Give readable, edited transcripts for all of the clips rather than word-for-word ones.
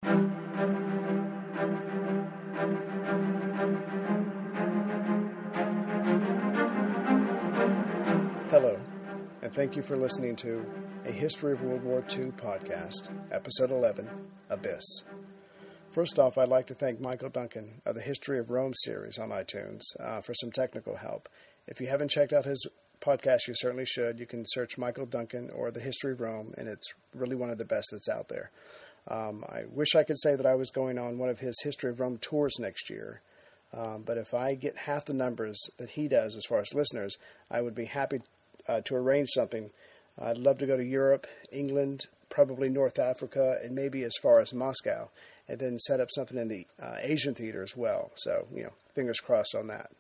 Hello, and thank you for listening to A History of World War II podcast, Episode 11, Abyss. First off, I'd like to thank Michael Duncan of the History of Rome series on iTunes for some technical help. If you haven't checked out his podcast, you certainly should. You can search Michael Duncan or the History of Rome, and it's really one of the best that's out there. I wish I could say that I was going on one of his History of Rome tours next year. But if I get half the numbers that he does as far as listeners, I would be happy to arrange something. I'd love to go to Europe, England, probably North Africa, and maybe as far as Moscow, and then set up something in the Asian theater as well. So, fingers crossed on that.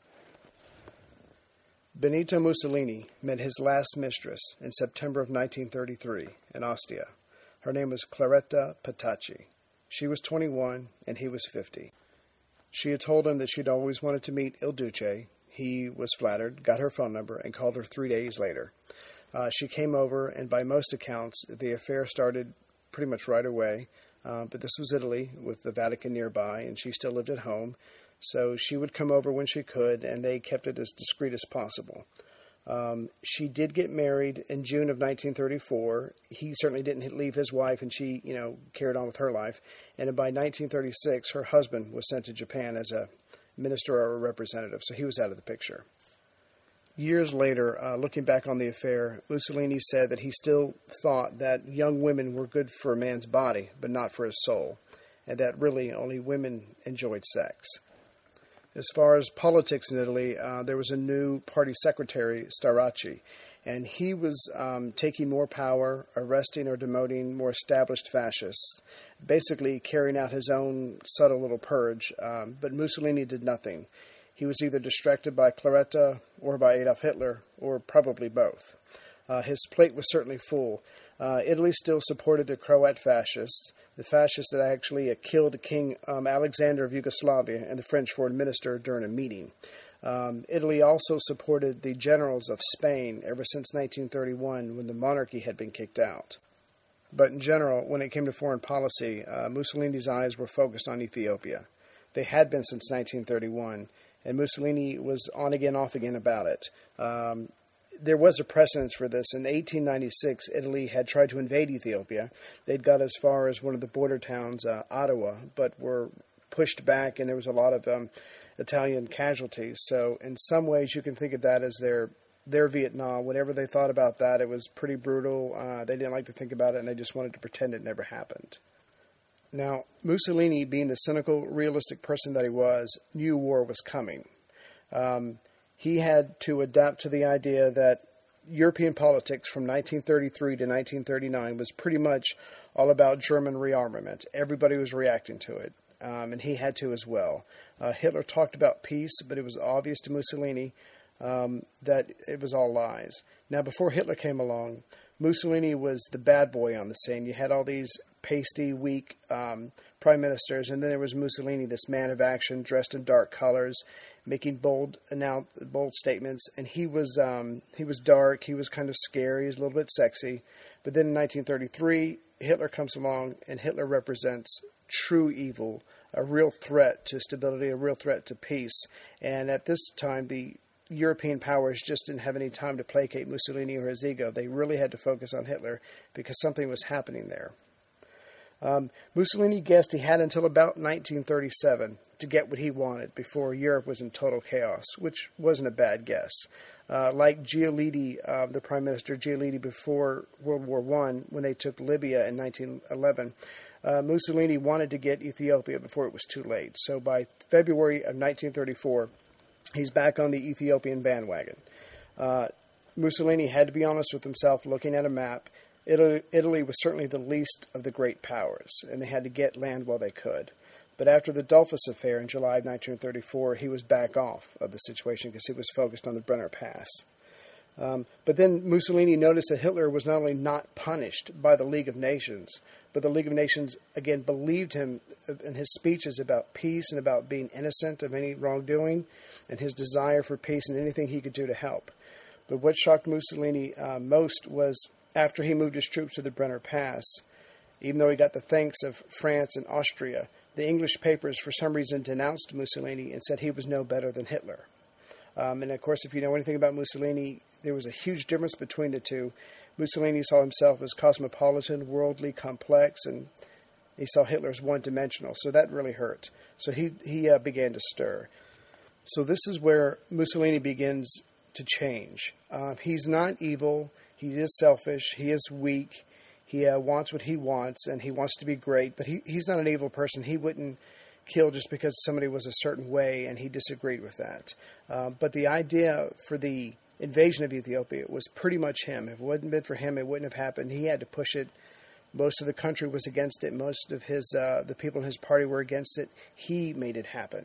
Benito Mussolini met his last mistress in September of 1933 in Ostia. Her name was Claretta Petacci. She was 21 and he was 50. She had told him that she'd always wanted to meet Il Duce. He was flattered, got her phone number, and called her 3 days later. She came over, and by most accounts, the affair started pretty much right away. But this was Italy, with the Vatican nearby, and she still lived at home. So she would come over when she could, and they kept it as discreet as possible. She did get married in June of 1934. He certainly didn't leave his wife, and she, carried on with her life. And by 1936, her husband was sent to Japan as a minister or a representative, so he was out of the picture. Years later, looking back on the affair, Mussolini said that he still thought that young women were good for a man's body, but not for his soul, and that really only women enjoyed sex. As far as politics in Italy, there was a new party secretary, Starace, and he was taking more power, arresting or demoting more established fascists, basically carrying out his own subtle little purge, but Mussolini did nothing. He was either distracted by Claretta or by Adolf Hitler, or probably both. His plate was certainly full. Italy still supported the Croat fascists, the fascists that actually killed King Alexander of Yugoslavia and the French foreign minister during a meeting. Italy also supported the generals of Spain ever since 1931 when the monarchy had been kicked out. But in general, when it came to foreign policy, Mussolini's eyes were focused on Ethiopia. They had been since 1931, and Mussolini was on again, off again about it. There was a precedence for this. In 1896, Italy had tried to invade Ethiopia. They'd got as far as one of the border towns, Ottawa, but were pushed back, and there was a lot of Italian casualties. So in some ways, you can think of that as their Vietnam. Whatever they thought about that, it was pretty brutal. They didn't like to think about it, and they just wanted to pretend it never happened. Now, Mussolini, being the cynical, realistic person that he was, knew war was coming. He had to adapt to the idea that European politics from 1933 to 1939 was pretty much all about German rearmament. Everybody was reacting to it, and he had to as well. Hitler talked about peace, but it was obvious to Mussolini that it was all lies. Now, before Hitler came along, Mussolini was the bad boy on the scene. You had all these pasty, weak prime ministers, and then there was Mussolini, this man of action, dressed in dark colors, making bold statements. And he was dark. He was kind of scary. He was a little bit sexy. But then in 1933, Hitler comes along, and Hitler represents true evil, a real threat to stability, a real threat to peace. And at this time, the European powers just didn't have any time to placate Mussolini or his ego. They really had to focus on Hitler because something was happening there. Mussolini guessed he had until about 1937 to get what he wanted before Europe was in total chaos, which wasn't a bad guess. Like Giolitti, the Prime Minister Giolitti before World War I, when they took Libya in 1911, Mussolini wanted to get Ethiopia before it was too late. So by February of 1934, he's back on the Ethiopian bandwagon. Mussolini had to be honest with himself, looking at a map. Italy was certainly the least of the great powers, and they had to get land while they could. But after the Dollfuss affair in July of 1934, he was back off of the situation because he was focused on the Brenner Pass. But then Mussolini noticed that Hitler was not only not punished by the League of Nations, but the League of Nations, again, believed him in his speeches about peace and about being innocent of any wrongdoing and his desire for peace and anything he could do to help. But what shocked Mussolini most was after he moved his troops to the Brenner Pass, Even though he got the thanks of France and Austria, the English papers for some reason denounced Mussolini and said he was no better than Hitler. And of course, if you know anything about Mussolini, there was a huge difference between the two. Mussolini saw himself as cosmopolitan, worldly, complex, and he saw Hitler as one-dimensional. So that really hurt. So he began to stir. So this is where Mussolini begins to change. He's not evil. He is selfish. He is weak. He wants what he wants, and he wants to be great. But he's not an evil person. He wouldn't kill just because somebody was a certain way, and he disagreed with that. But the idea for the invasion of Ethiopia was pretty much him. If it wouldn't have been for him, it wouldn't have happened. He had to push it. Most of the country was against it. Most of the people in his party were against it. He made it happen.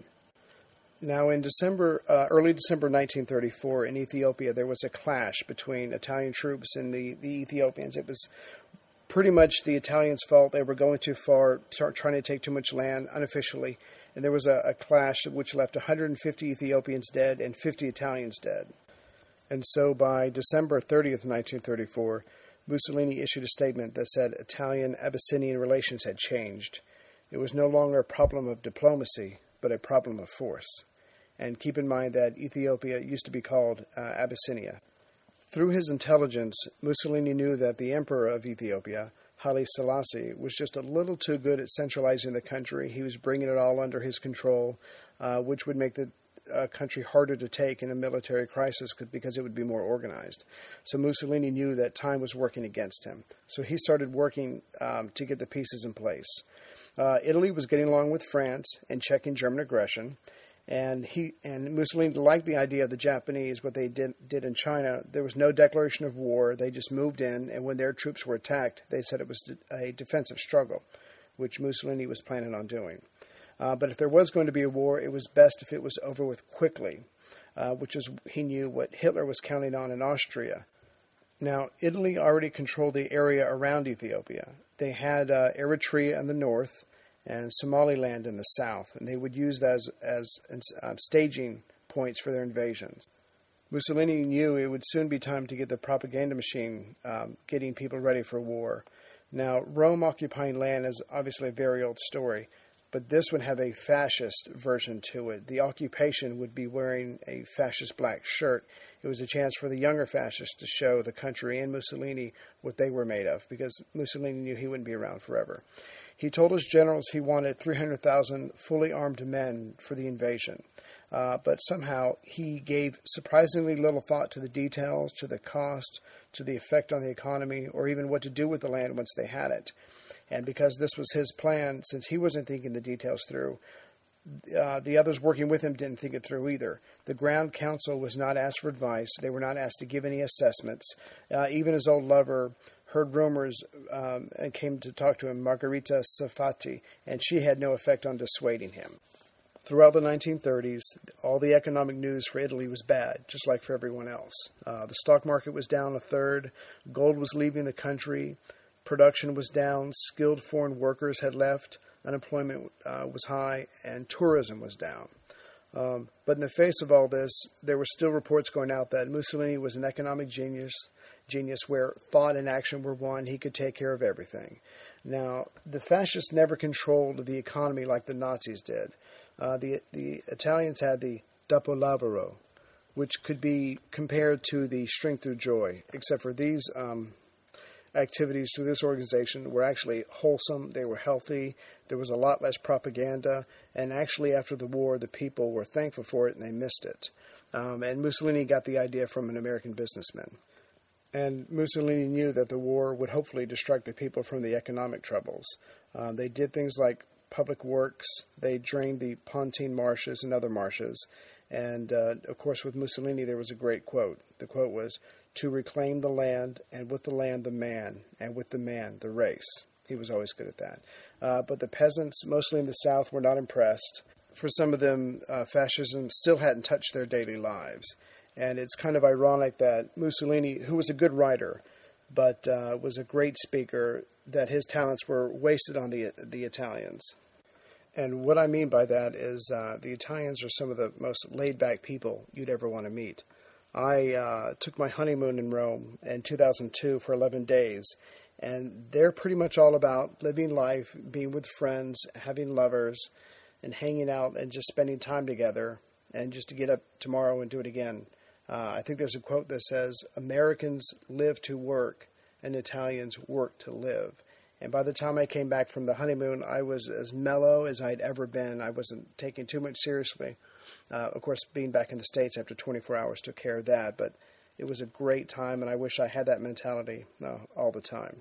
Now, in early December 1934, in Ethiopia, there was a clash between Italian troops and the Ethiopians. It was pretty much the Italians' fault. They were going too far, trying to take too much land unofficially. And there was a clash which left 150 Ethiopians dead and 50 Italians dead. And so by December 30th, 1934, Mussolini issued a statement that said Italian-Abyssinian relations had changed. It was no longer a problem of diplomacy, but a problem of force. And keep in mind that Ethiopia used to be called Abyssinia. Through his intelligence, Mussolini knew that the emperor of Ethiopia, Haile Selassie, was just a little too good at centralizing the country. He was bringing it all under his control, which would make the country harder to take in a military crisis because it would be more organized. So Mussolini knew that time was working against him. So he started working to get the pieces in place. Italy was getting along with France and checking German aggression. And Mussolini liked the idea of the Japanese, what they did in China. There was no declaration of war. They just moved in, and when their troops were attacked, they said it was a defensive struggle, which Mussolini was planning on doing. But if there was going to be a war, it was best if it was over with quickly, which is, he knew, what Hitler was counting on in Austria. Now, Italy already controlled the area around Ethiopia. They had Eritrea in the north and Somaliland in the south, and they would use that as staging points for their invasions. Mussolini knew it would soon be time to get the propaganda machine getting people ready for war. Now, Rome occupying land is obviously a very old story, but this would have a fascist version to it. The occupation would be wearing a fascist black shirt. It was a chance for the younger fascists to show the country and Mussolini what they were made of, because Mussolini knew he wouldn't be around forever. He told his generals he wanted 300,000 fully armed men for the invasion. But somehow he gave surprisingly little thought to the details, to the cost, to the effect on the economy, or even what to do with the land once they had it. And because this was his plan, since he wasn't thinking the details through, the others working with him didn't think it through either. The Ground Council was not asked for advice. They were not asked to give any assessments. Even his old lover heard rumors and came to talk to him, Margherita Safati, and she had no effect on dissuading him. Throughout the 1930s, all the economic news for Italy was bad, just like for everyone else. The stock market was down a third, gold was leaving the country, production was down, skilled foreign workers had left, unemployment was high, and tourism was down. But in the face of all this, there were still reports going out that Mussolini was an economic genius where thought and action were one. He could take care of everything. Now, the fascists never controlled the economy like the Nazis did. The Italians had the dopolavoro, which could be compared to the strength through joy, except for these activities through this organization were actually wholesome. They were healthy. There was a lot less propaganda. And actually, after the war, the people were thankful for it and they missed it. And Mussolini got the idea from an American businessman. And Mussolini knew that the war would hopefully distract the people from the economic troubles. They did things like public works. They drained the Pontine marshes and other marshes. And, of course, with Mussolini, there was a great quote. The quote was, "To reclaim the land, and with the land the man, and with the man the race." He was always good at that. But the peasants, mostly in the South, were not impressed. For some of them, fascism still hadn't touched their daily lives. And it's kind of ironic that Mussolini, who was a good writer, but was a great speaker, that his talents were wasted on the Italians. And what I mean by that is the Italians are some of the most laid-back people you'd ever want to meet. I took my honeymoon in Rome in 2002 for 11 days, And they're pretty much all about living life, being with friends, having lovers, and hanging out and just spending time together, and just to get up tomorrow and do it again. I think there's a quote that says, "Americans live to work and Italians work to live." And by the time I came back from the honeymoon, I was as mellow as I'd ever been. I wasn't taking too much seriously. Of course, being back in the States after 24 hours took care of that, but it was a great time, and I wish I had that mentality all the time.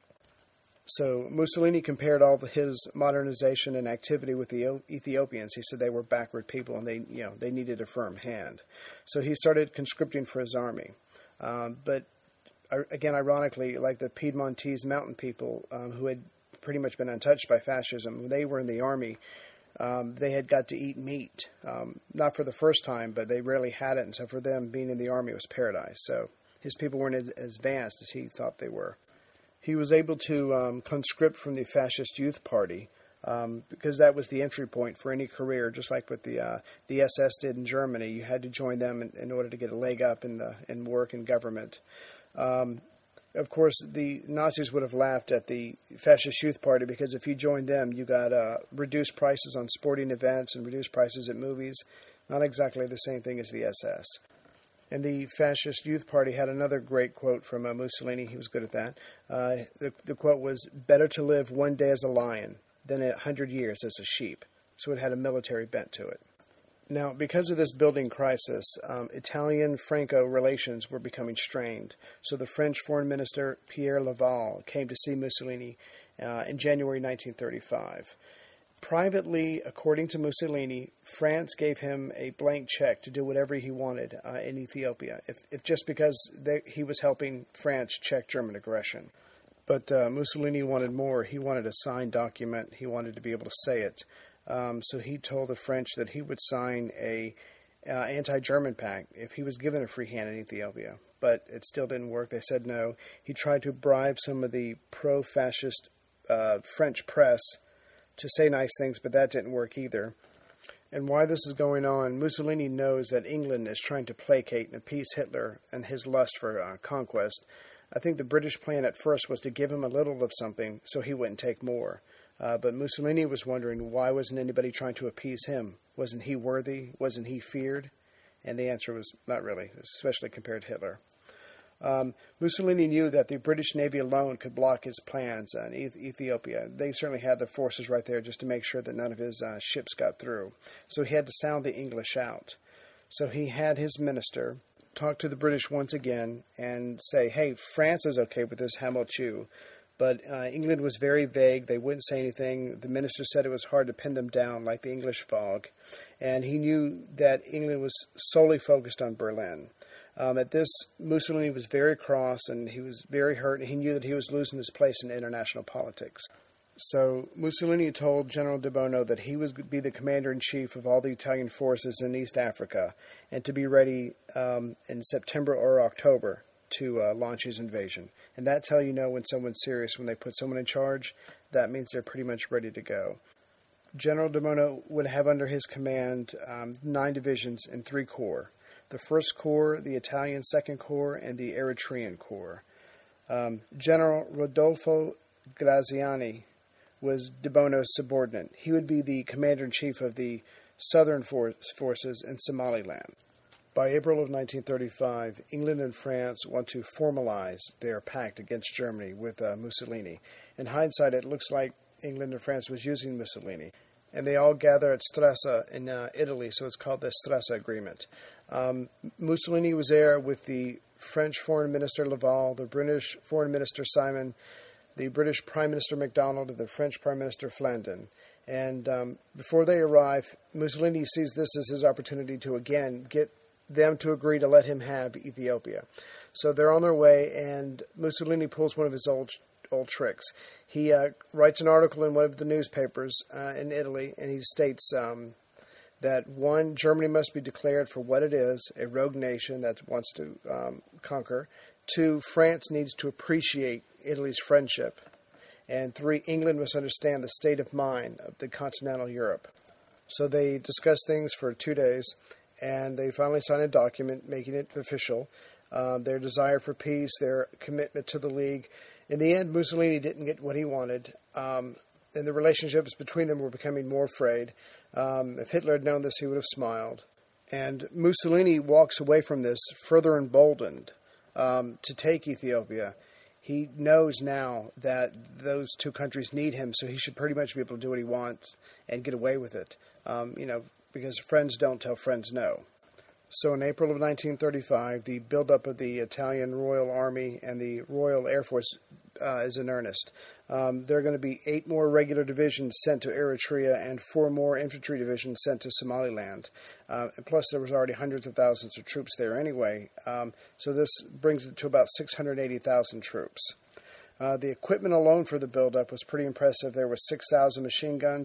So Mussolini compared all his modernization and activity with the Ethiopians. He said they were backward people, and they needed a firm hand. So he started conscripting for his army. But again, ironically, like the Piedmontese mountain people who had pretty much been untouched by fascism, when they were in the army, they had got to eat meat. Not for the first time, but they rarely had it. And so for them, being in the army was paradise. So his people weren't as advanced as he thought they were. He was able to conscript from the Fascist Youth Party because that was the entry point for any career, just like what the SS did in Germany. You had to join them in order to get a leg up in work and government. Of course, the Nazis would have laughed at the Fascist Youth Party because if you joined them, you got reduced prices on sporting events and reduced prices at movies. Not exactly the same thing as the SS. And the Fascist Youth Party had another great quote from Mussolini. He was good at that. The quote was, "Better to live one day as a lion than 100 years as a sheep." So it had a military bent to it. Now, because of this building crisis, Italian-Franco relations were becoming strained. So the French Foreign Minister Pierre Laval came to see Mussolini in January 1935. Privately, according to Mussolini, France gave him a blank check to do whatever he wanted in Ethiopia, if just because he was helping France check German aggression. But Mussolini wanted more. He wanted a signed document. He wanted to be able to say it. So he told the French that he would sign a anti-German pact if he was given a free hand in Ethiopia. But it still didn't work. They said no. He tried to bribe some of the pro-fascist French press to say nice things, but that didn't work either. And why this is going on, Mussolini knows that England is trying to placate and appease Hitler and his lust for conquest. I think the British plan at first was to give him a little of something so he wouldn't take more. But Mussolini was wondering, why wasn't anybody trying to appease him? Wasn't he worthy? Wasn't he feared? And the answer was not really, especially compared to Hitler. Mussolini knew that the British Navy alone could block his plans in Ethiopia. They certainly had the forces right there just to make sure that none of his ships got through. So he had to sound the English out. So he had his minister talk to the British once again and say, hey, France is okay with this, how about you? But England was very vague. They wouldn't say anything. The minister said it was hard to pin them down like the English fog. And he knew that England was solely focused on Berlin. At this, Mussolini was very cross and he was very hurt. And he knew that he was losing his place in international politics. So Mussolini told General de Bono that he would be the commander-in-chief of all the Italian forces in East Africa and to be ready in September or October to launch his invasion. And that's how you know when someone's serious. When they put someone in charge, that means they're pretty much ready to go. General de Bono would have under his command 9 divisions and 3 corps. The 1st Corps, the Italian 2nd Corps, and the Eritrean Corps. General Rodolfo Graziani was de Bono's subordinate. He would be the commander-in-chief of the southern forces in Somaliland. By April of 1935, England and France want to formalize their pact against Germany with Mussolini. In hindsight, it looks like England and France was using Mussolini. And they all gather at Stresa in Italy, so it's called the Stresa Agreement. Mussolini was there with the French Foreign Minister Laval, the British Foreign Minister Simon, the British Prime Minister MacDonald, and the French Prime Minister Flandin. And before they arrive, Mussolini sees this as his opportunity to again get them to agree to let him have Ethiopia. So they're on their way, and Mussolini pulls one of his old tricks. He writes an article in one of the newspapers in Italy, and he states that 1, Germany must be declared for what it is, a rogue nation that wants to conquer. 2, France needs to appreciate Italy's friendship. And 3, England must understand the state of mind of the continental Europe. So they discuss things for 2 days, and they finally sign a document making it official. Their desire for peace, their commitment to the League. In the end, Mussolini didn't get what he wanted, and the relationships between them were becoming more frayed. If Hitler had known this, he would have smiled. And Mussolini walks away from this further emboldened to take Ethiopia. He knows now that those two countries need him, so he should pretty much be able to do what he wants and get away with it. Because friends don't tell friends no. So in April of 1935, the buildup of the Italian Royal Army and the Royal Air Force is in earnest. There are going to be 8 more regular divisions sent to Eritrea and 4 more infantry divisions sent to Somaliland. And plus, there was already hundreds of thousands of troops there anyway. So this brings it to about 680,000 troops. The equipment alone for the buildup was pretty impressive. There were 6,000 machine guns,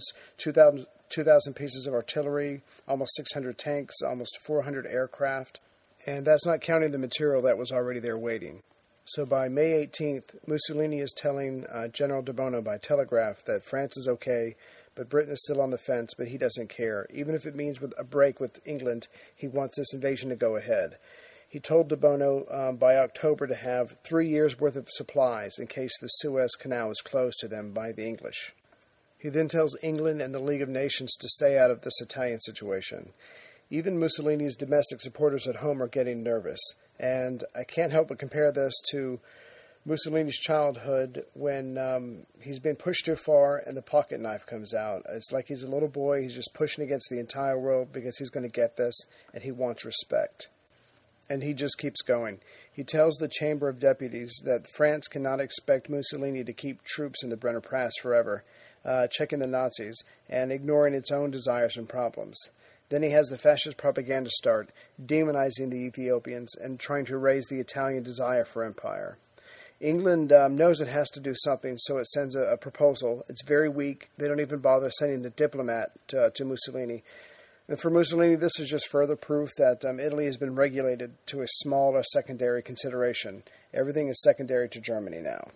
2,000 pieces of artillery, almost 600 tanks, almost 400 aircraft. And that's not counting the material that was already there waiting. So by May 18th, Mussolini is telling General de Bono by telegraph that France is okay, but Britain is still on the fence, but he doesn't care. Even if it means with a break with England, he wants this invasion to go ahead. He told de Bono by October to have 3 years' worth of supplies in case the Suez Canal is closed to them by the English. He then tells England and the League of Nations to stay out of this Italian situation. Even Mussolini's domestic supporters at home are getting nervous. And I can't help but compare this to Mussolini's childhood when he's been pushed too far and the pocket knife comes out. It's like he's a little boy, he's just pushing against the entire world because he's going to get this and he wants respect. And he just keeps going. He tells the Chamber of Deputies that France cannot expect Mussolini to keep troops in the Brenner Pass forever, checking the Nazis, and ignoring its own desires and problems. Then he has the fascist propaganda start, demonizing the Ethiopians and trying to raise the Italian desire for empire. England knows it has to do something, so it sends a proposal. It's very weak. They don't even bother sending a diplomat to Mussolini. And for Mussolini, this is just further proof that Italy has been regulated to a smaller secondary consideration. Everything is secondary to Germany now.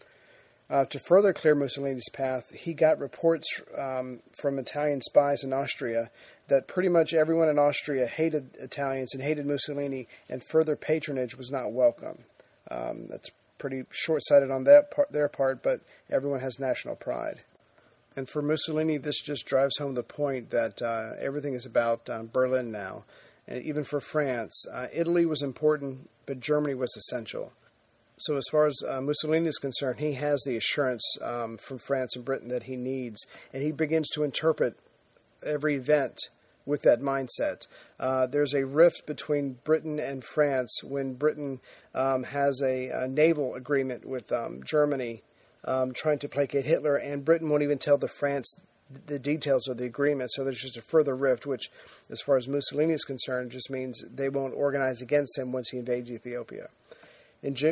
To further clear Mussolini's path, he got reports from Italian spies in Austria that pretty much everyone in Austria hated Italians and hated Mussolini, and further patronage was not welcome. That's pretty short-sighted on their part, but everyone has national pride. And for Mussolini, this just drives home the point that everything is about Berlin now. And even for France, Italy was important, but Germany was essential. So as far as Mussolini is concerned, he has the assurance from France and Britain that he needs, and he begins to interpret every event with that mindset. There's a rift between Britain and France when Britain has a naval agreement with Germany trying to placate Hitler, and Britain won't even tell France the details of the agreement, so there's just a further rift, which, as far as Mussolini is concerned, just means they won't organize against him once he invades Ethiopia. In June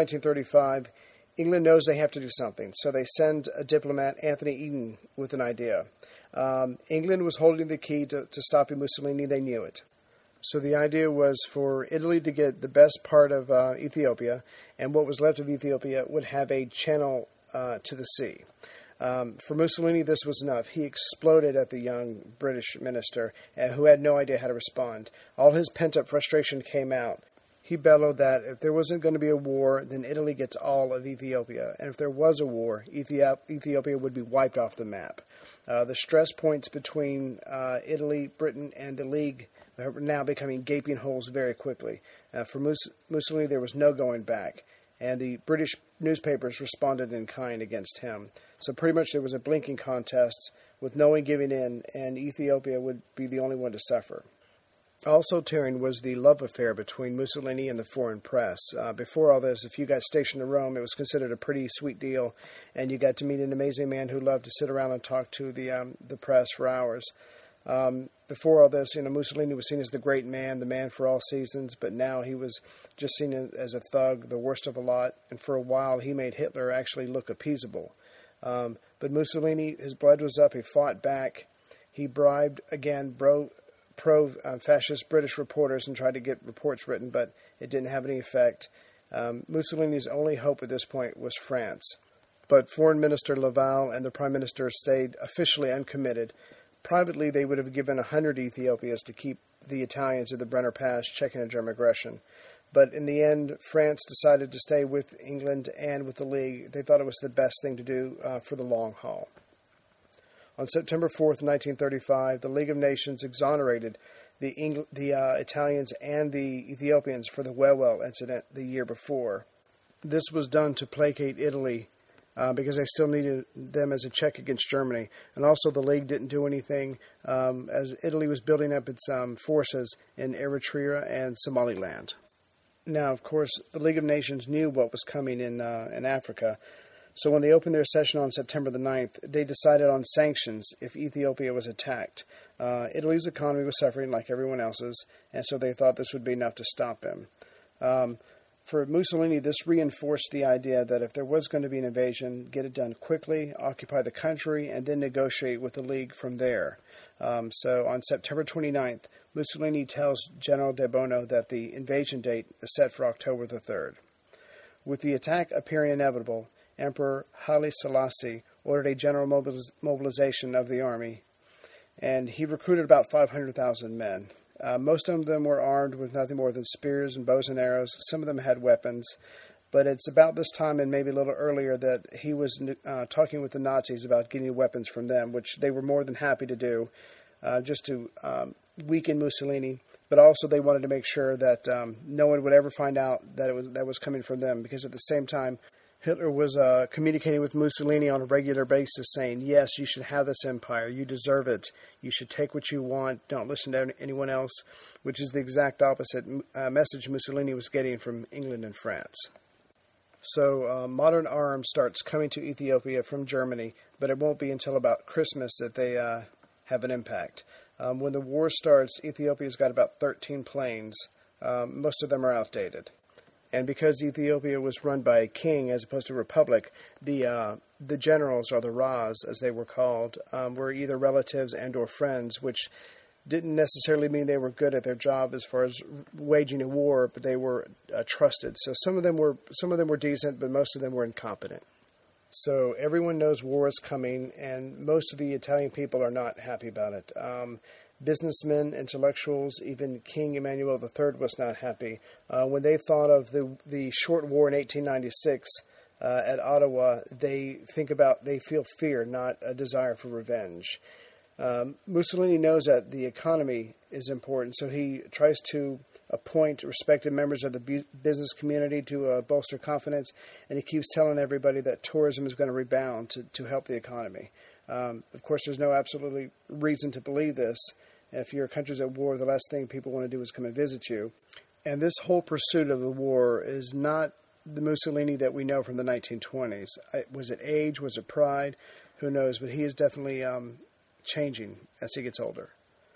1935, England knows they have to do something, so they send a diplomat, Anthony Eden, with an idea. England was holding the key to stopping Mussolini. They knew it. So the idea was for Italy to get the best part of Ethiopia, and what was left of Ethiopia would have a channel to the sea. For Mussolini, this was enough. He exploded at the young British minister, who had no idea how to respond. All his pent-up frustration came out. He bellowed that if there wasn't going to be a war, then Italy gets all of Ethiopia. And if there was a war, Ethiopia would be wiped off the map. The stress points between Italy, Britain, and the League are now becoming gaping holes very quickly. For Mussolini, there was no going back. And the British newspapers responded in kind against him. So pretty much there was a blinking contest with no one giving in, and Ethiopia would be the only one to suffer. Also tearing was the love affair between Mussolini and the foreign press. Before all this, if you got stationed in Rome, it was considered a pretty sweet deal, and you got to meet an amazing man who loved to sit around and talk to the press for hours. Before all this, Mussolini was seen as the great man, the man for all seasons, but now he was just seen as a thug, the worst of the lot, and for a while he made Hitler actually look appeasable. But Mussolini, his blood was up, he fought back, he bribed, again, pro-fascist British reporters and tried to get reports written, but it didn't have any effect. Mussolini's only hope at this point was France. But Foreign Minister Laval and the Prime Minister stayed officially uncommitted. Privately, they would have given 100 Ethiopias to keep the Italians at the Brenner Pass checking on German aggression. But in the end, France decided to stay with England and with the League. They thought it was the best thing to do for the long haul. On September 4th, 1935, the League of Nations exonerated the Italians and the Ethiopians for the Wewel incident the year before. This was done to placate Italy because they still needed them as a check against Germany. And also the League didn't do anything as Italy was building up its forces in Eritrea and Somaliland. Now, of course, the League of Nations knew what was coming in Africa. So when they opened their session on September the 9th, they decided on sanctions if Ethiopia was attacked. Italy's economy was suffering like everyone else's, and so they thought this would be enough to stop him. For Mussolini, this reinforced the idea that if there was going to be an invasion, get it done quickly, occupy the country, and then negotiate with the League from there. So on September 29th, Mussolini tells General de Bono that the invasion date is set for October the 3rd. With the attack appearing inevitable, Emperor Haile Selassie ordered a general mobilization of the army, and he recruited about 500,000 men. Most of them were armed with nothing more than spears and bows and arrows. Some of them had weapons. But it's about this time and maybe a little earlier that he was talking with the Nazis about getting weapons from them, which they were more than happy to do, just to weaken Mussolini. But also they wanted to make sure that no one would ever find out that that was coming from them, because at the same time Hitler was communicating with Mussolini on a regular basis, saying, yes, you should have this empire. You deserve it. You should take what you want. Don't listen to anyone else, which is the exact opposite message Mussolini was getting from England and France. So modern arms starts coming to Ethiopia from Germany, but it won't be until about Christmas that they have an impact. When the war starts, Ethiopia's got about 13 planes. Most of them are outdated. And because Ethiopia was run by a king as opposed to a republic, the generals, or the Ras, as they were called, were either relatives and or friends, which didn't necessarily mean they were good at their job as far as waging a war, but they were trusted. So some of them were decent, but most of them were incompetent. So everyone knows war is coming, and most of the Italian people are not happy about it. Businessmen, intellectuals, even King Emmanuel III was not happy. When they thought of the short war in 1896 at Ottawa, they feel fear, not a desire for revenge. Mussolini knows that the economy is important, so he tries to appoint respected members of the business community to bolster confidence, and he keeps telling everybody that tourism is going to rebound to help the economy. Of course, there's no absolutely reason to believe this. If your country's at war, the last thing people want to do is come and visit you. And this whole pursuit of the war is not the Mussolini that we know from the 1920s. Was it age? Was it pride? Who knows? But he is definitely changing as he gets older.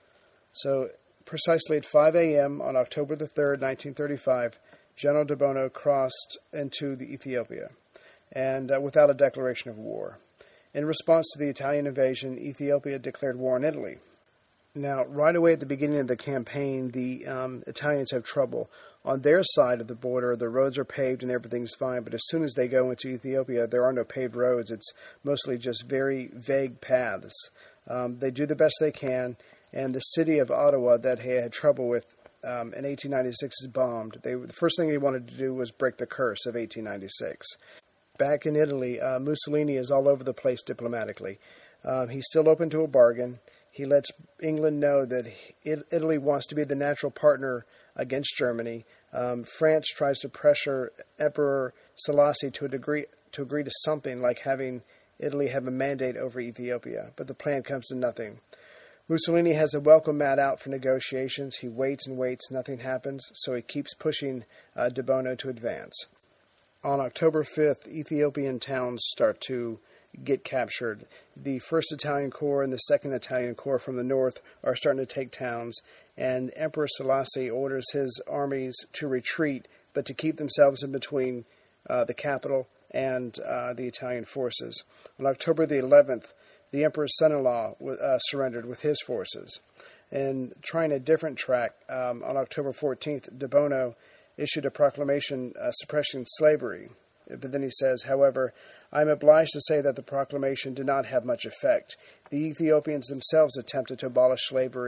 So precisely at 5 a.m. on October the 3rd, 1935, General de Bono crossed into the Ethiopia, and without a declaration of war. In response to the Italian invasion, Ethiopia declared war on Italy. Now, right away at the beginning of the campaign, the Italians have trouble. On their side of the border, the roads are paved and everything's fine, but as soon as they go into Ethiopia, there are no paved roads. It's mostly just very vague paths. They do the best they can, and the city of Ottawa that they had trouble with in 1896 is bombed. The first thing they wanted to do was break the curse of 1896. Back in Italy, Mussolini is all over the place diplomatically. He's still open to a bargain. He lets England know that Italy wants to be the natural partner against Germany. France tries to pressure Emperor Selassie to agree to something like having Italy have a mandate over Ethiopia, but the plan comes to nothing. Mussolini has a welcome mat out for negotiations. He waits and waits, nothing happens, so he keeps pushing de Bono to advance. On October 5th, Ethiopian towns start to get captured. The 1st Italian Corps and the 2nd Italian Corps from the north are starting to take towns, and Emperor Selassie orders his armies to retreat, but to keep themselves in between the capital and the Italian forces. On October the 11th, the Emperor's son-in-law surrendered with his forces. And trying a different track, on October 14th, de Bono issued a proclamation suppressing slavery. But then he says, however, I am obliged to say that the proclamation did not have much effect. The Ethiopians themselves attempted to abolish slavery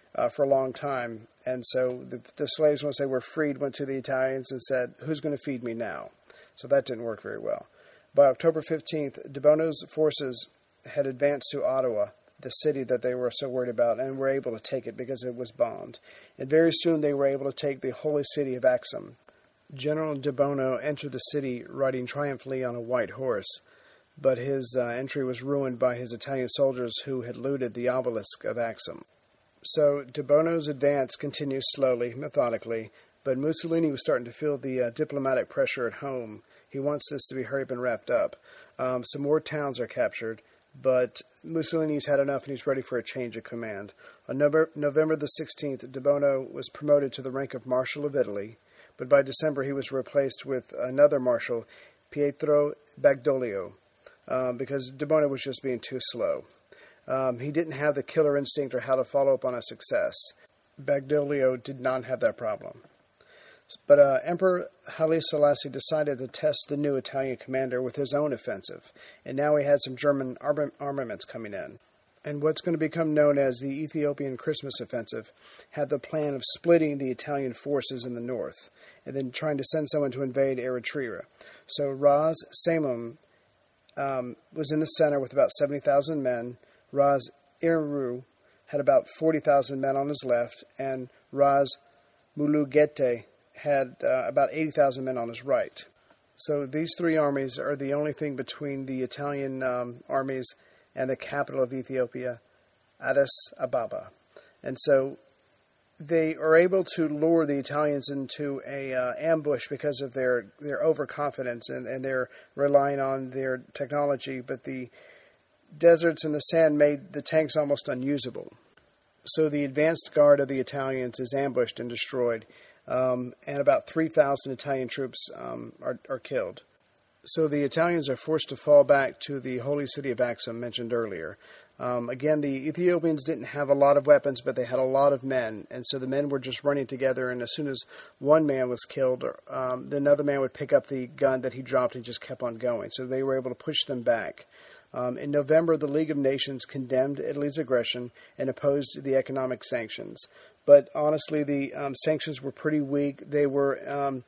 for a long time. And so the slaves, once they were freed, went to the Italians and said, "Who's going to feed me now?" So that didn't work very well. By October 15th, de Bono's forces had advanced to Ottawa, the city that they were so worried about, and were able to take it because it was bombed. And very soon they were able to take the holy city of Axum. General de Bono entered the city riding triumphantly on a white horse, but his entry was ruined by his Italian soldiers who had looted the obelisk of Axum. So de Bono's advance continues slowly, methodically, but Mussolini was starting to feel the diplomatic pressure at home. He wants this to be hurried up and wrapped up. Some more towns are captured, but Mussolini's had enough and he's ready for a change of command. On November the 16th, de Bono was promoted to the rank of Marshal of Italy, but by December he was replaced with another marshal, Pietro Badoglio, because de Bono was just being too slow. He didn't have the killer instinct or how to follow up on a success. Badoglio did not have that problem. But Emperor Haile Selassie decided to test the new Italian commander with his own offensive, and now he had some German armaments coming in. And what's going to become known as the Ethiopian Christmas Offensive had the plan of splitting the Italian forces in the north, and then trying to send someone to invade Eritrea. So Ras Samum was in the center with about 70,000 men. Ras Iru had about 40,000 men on his left, and Ras Mulugete had about 80,000 men on his right. So these three armies are the only thing between the Italian armies and the capital of Ethiopia, Addis Ababa. And so they are able to lure the Italians into a ambush because of their overconfidence and they're relying on their technology, but the deserts and the sand made the tanks almost unusable. So the advanced guard of the Italians is ambushed and destroyed, and about 3,000 Italian troops are killed. So the Italians are forced to fall back to the holy city of Axum mentioned earlier. Again, the Ethiopians didn't have a lot of weapons, but they had a lot of men, and so the men were just running together, and as soon as one man was killed, another man would pick up the gun that he dropped and just kept on going. So they were able to push them back. In November, the League of Nations condemned Italy's aggression and opposed the economic sanctions. But honestly, the sanctions were pretty weak. They were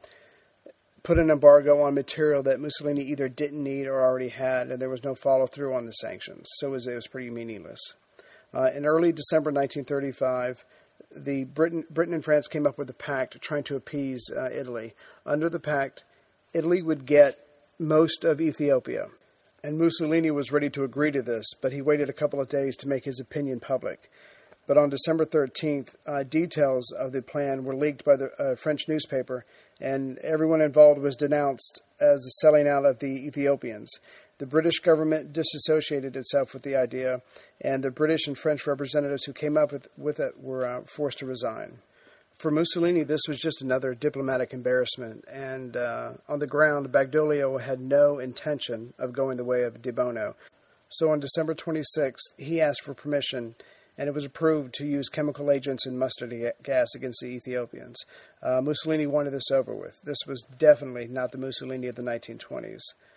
put an embargo on material that Mussolini either didn't need or already had, and there was no follow-through on the sanctions. So it was pretty meaningless. In early December 1935, Britain and France came up with a pact trying to appease Italy. Under the pact, Italy would get most of Ethiopia. And Mussolini was ready to agree to this, but he waited a couple of days to make his opinion public. But on December 13th, details of the plan were leaked by the French newspaper, and everyone involved was denounced as the selling out of the Ethiopians. The British government disassociated itself with the idea, and the British and French representatives who came up with it were forced to resign. For Mussolini, this was just another diplomatic embarrassment, and on the ground, Badoglio had no intention of going the way of de Bono. So on December 26th, he asked for permission, and it was approved to use chemical agents and mustard gas against the Ethiopians. Mussolini wanted this over with. This was definitely not the Mussolini of the 1920s.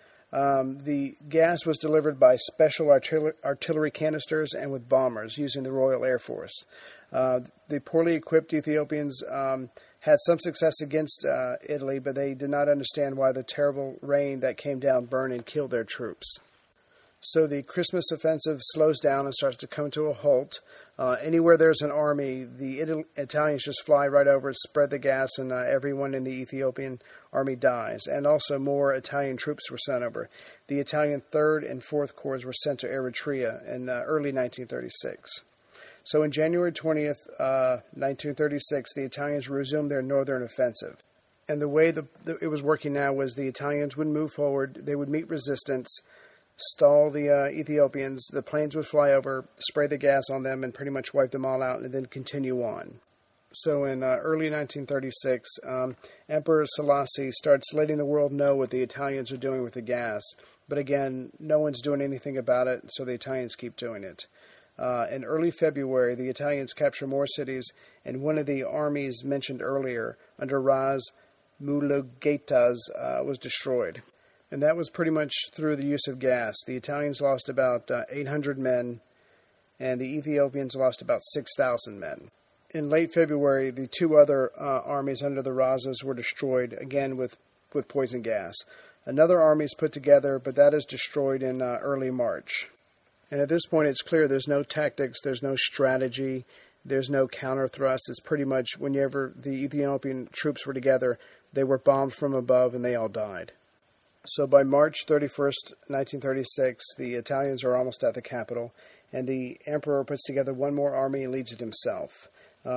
The gas was delivered by special artillery canisters and with bombers using the Royal Air Force. The poorly equipped Ethiopians had some success against Italy, but they did not understand why the terrible rain that came down burned and killed their troops. So the Christmas offensive slows down and starts to come to a halt. Anywhere there's an army, the Italians just fly right over, spread the gas, and everyone in the Ethiopian army dies. And also more Italian troops were sent over. The Italian 3rd and 4th Corps were sent to Eritrea in early 1936. So on January 20th, 1936, the Italians resumed their northern offensive. And the way it was working now was the Italians would move forward, they would meet resistance, stall the Ethiopians, the planes would fly over, spray the gas on them, and pretty much wipe them all out, and then continue on. So in early 1936, Emperor Selassie starts letting the world know what the Italians are doing with the gas. But again, no one's doing anything about it, so the Italians keep doing it. In early February, the Italians capture more cities, and one of the armies mentioned earlier, under Ras Mulugeta's, was destroyed. And that was pretty much through the use of gas. The Italians lost about 800 men, and the Ethiopians lost about 6,000 men. In late February, the two other armies under the Razas were destroyed, again with poison gas. Another army is put together, but that is destroyed in early March. And at this point, it's clear there's no tactics, there's no strategy, there's no counter thrust. It's pretty much whenever the Ethiopian troops were together, they were bombed from above and they all died. So by March 31st, 1936, the Italians are almost at the capital, and the emperor puts together one more army and leads it himself.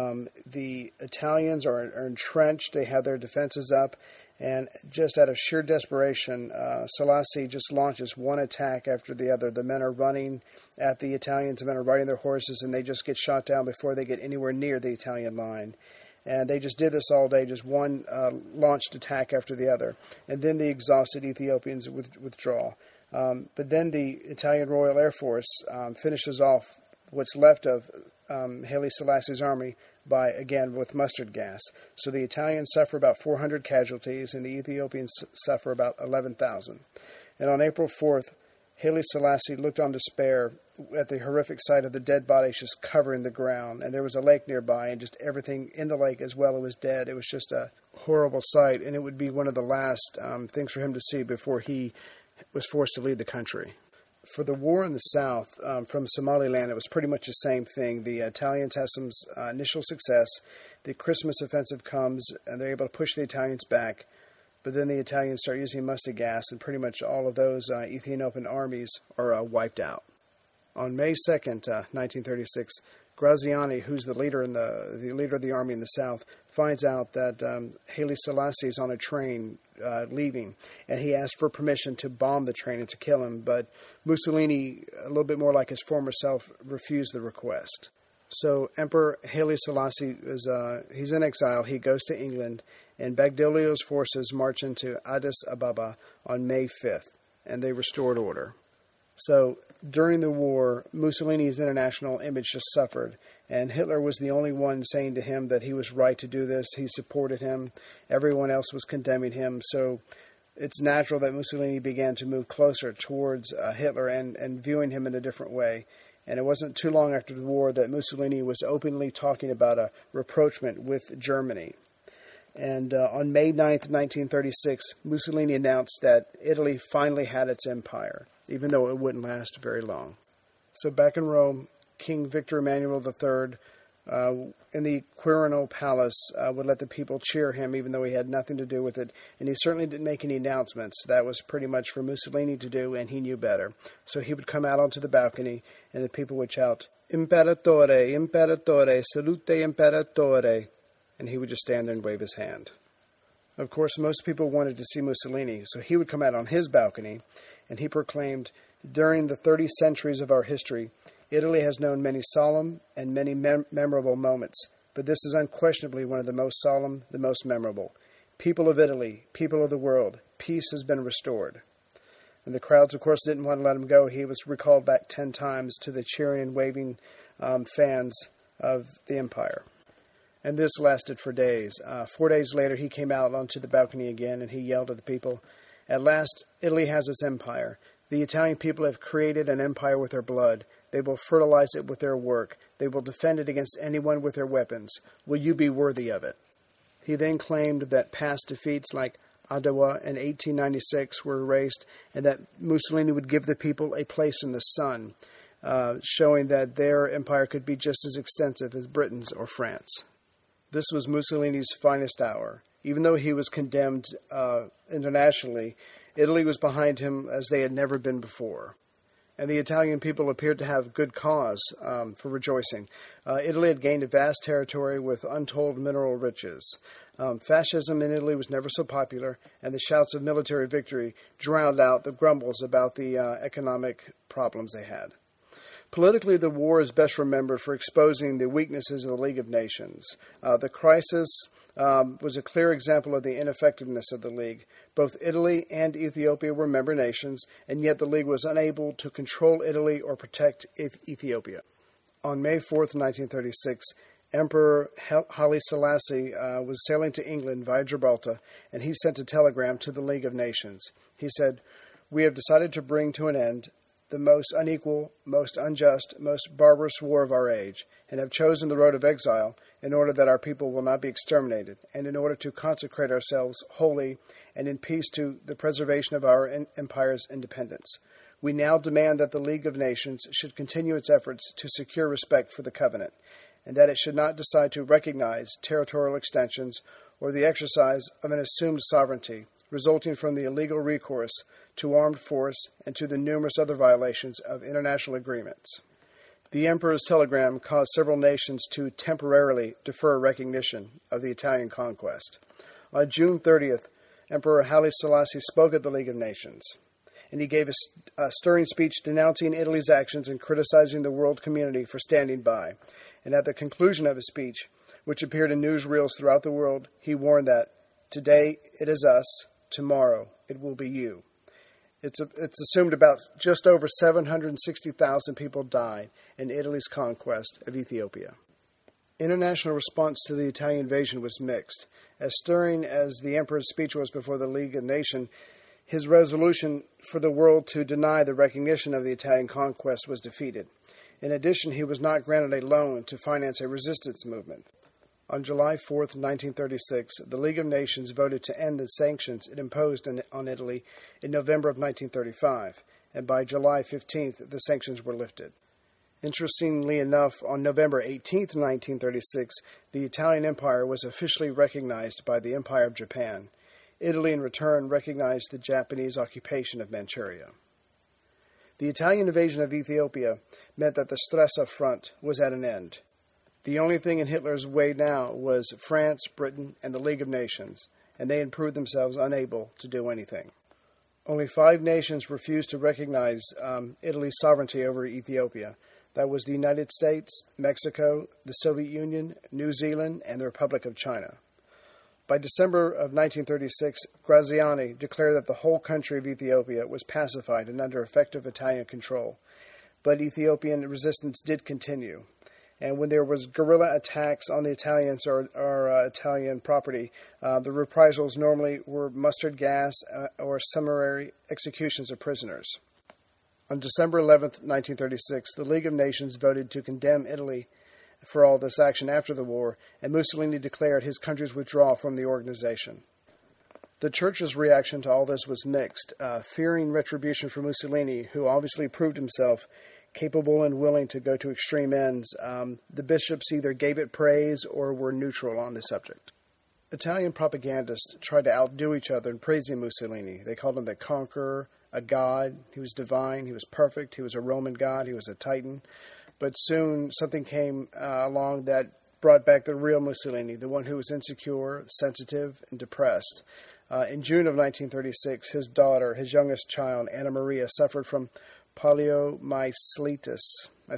The Italians are entrenched, they have their defenses up, and just out of sheer desperation, Selassie just launches one attack after the other. The men are running at the Italians, the men are riding their horses, and they just get shot down before they get anywhere near the Italian line. And they just did this all day, just one launched attack after the other. And then the exhausted Ethiopians withdraw. But then the Italian Royal Air Force finishes off what's left of Haile Selassie's army with mustard gas. So the Italians suffer about 400 casualties, and the Ethiopians suffer about 11,000. And on April 4th, Haile Selassie looked on despair at the horrific sight of the dead bodies just covering the ground. And there was a lake nearby, and just everything in the lake as well was dead. It was just a horrible sight, and it would be one of the last things for him to see before he was forced to leave the country. For the war in the south, from Somaliland, it was pretty much the same thing. The Italians had some initial success. The Christmas offensive comes, and they're able to push the Italians back. But then the Italians start using mustard gas, and pretty much all of those Ethiopian armies are wiped out. On May 2nd, 1936, Graziani, who's the leader of the army in the south, finds out that Haile Selassie is on a train leaving, and he asks for permission to bomb the train and to kill him. But Mussolini, a little bit more like his former self, refused the request. So Emperor Haile Selassie he's in exile. He goes to England, and Bagliolio's forces march into Addis Ababa on May 5th, and they restored order. So during the war, Mussolini's international image just suffered, and Hitler was the only one saying to him that he was right to do this. He supported him. Everyone else was condemning him. So it's natural that Mussolini began to move closer towards Hitler and viewing him in a different way. And it wasn't too long after the war that Mussolini was openly talking about a rapprochement with Germany. And on May 9th, 1936, Mussolini announced that Italy finally had its empire, even though it wouldn't last very long. So back in Rome, King Victor Emmanuel III, in the Quirinal Palace, would let the people cheer him, even though he had nothing to do with it. And he certainly didn't make any announcements. That was pretty much for Mussolini to do, and he knew better. So he would come out onto the balcony, and the people would shout, "Imperatore, Imperatore, salute Imperatore." And he would just stand there and wave his hand. Of course, most people wanted to see Mussolini, so he would come out on his balcony, and he proclaimed, "During the 30 centuries of our history, Italy has known many solemn and many memorable moments, but this is unquestionably one of the most solemn, the most memorable. People of Italy, people of the world, peace has been restored." And the crowds, of course, didn't want to let him go. He was recalled back 10 times to the cheering and waving fans of the empire. And this lasted for days. 4 days later, he came out onto the balcony again, and he yelled at the people, "At last, Italy has its empire. The Italian people have created an empire with their blood. They will fertilize it with their work. They will defend it against anyone with their weapons. Will you be worthy of it?" He then claimed that past defeats like Adwa in 1896 were erased, and that Mussolini would give the people a place in the sun, showing that their empire could be just as extensive as Britain's or France. This was Mussolini's finest hour. Even though he was condemned internationally, Italy was behind him as they had never been before. And the Italian people appeared to have good cause for rejoicing. Italy had gained a vast territory with untold mineral riches. Fascism in Italy was never so popular, and the shouts of military victory drowned out the grumbles about the economic problems they had. Politically, the war is best remembered for exposing the weaknesses of the League of Nations. The crisis was a clear example of the ineffectiveness of the League. Both Italy and Ethiopia were member nations, and yet the League was unable to control Italy or protect Ethiopia. On May 4th, 1936, Emperor Haile Selassie was sailing to England via Gibraltar, and he sent a telegram to the League of Nations. He said, "We have decided to bring to an end the most unequal, most unjust, most barbarous war of our age, and have chosen the road of exile in order that our people will not be exterminated, and in order to consecrate ourselves wholly and in peace to the preservation of our empire's independence. We now demand that the League of Nations should continue its efforts to secure respect for the Covenant, and that it should not decide to recognize territorial extensions or the exercise of an assumed sovereignty resulting from the illegal recourse to armed force and to the numerous other violations of international agreements. The Emperor's telegram caused several nations to temporarily defer recognition of the Italian conquest. On June 30th, Emperor Haile Selassie spoke at the League of Nations, and he gave a stirring speech denouncing Italy's actions and criticizing the world community for standing by. And at the conclusion of his speech, which appeared in newsreels throughout the world, he warned that, "Today it is us, tomorrow it will be you." It's assumed about just over 760,000 people died in Italy's conquest of Ethiopia. International response to the Italian invasion was mixed. As stirring as the Emperor's speech was before the League of Nations, his resolution for the world to deny the recognition of the Italian conquest was defeated. In addition, he was not granted a loan to finance a resistance movement. On July 4, 1936, the League of Nations voted to end the sanctions it imposed on Italy in November of 1935, and by July 15th, the sanctions were lifted. Interestingly enough, on November 18, 1936, the Italian Empire was officially recognized by the Empire of Japan. Italy, in return, recognized the Japanese occupation of Manchuria. The Italian invasion of Ethiopia meant that the Stresa Front was at an end. The only thing in Hitler's way now was France, Britain, and the League of Nations, and they had proved themselves unable to do anything. Only 5 nations refused to recognize Italy's sovereignty over Ethiopia. That was the United States, Mexico, the Soviet Union, New Zealand, and the Republic of China. By December of 1936, Graziani declared that the whole country of Ethiopia was pacified and under effective Italian control. But Ethiopian resistance did continue. And when there was guerrilla attacks on the Italians or Italian property, the reprisals normally were mustard gas or summary executions of prisoners. On December 11, 1936, the League of Nations voted to condemn Italy for all this action after the war, and Mussolini declared his country's withdrawal from the organization. The Church's reaction to all this was mixed, fearing retribution for Mussolini, who obviously proved himself capable and willing to go to extreme ends. The bishops either gave it praise or were neutral on the subject. Italian propagandists tried to outdo each other in praising Mussolini. They called him the conqueror, a god. He was divine, he was perfect, he was a Roman god, he was a titan. But soon something came along that brought back the real Mussolini, the one who was insecure, sensitive, and depressed. In June of 1936, his daughter, his youngest child, Anna Maria, suffered from poliomyelitis.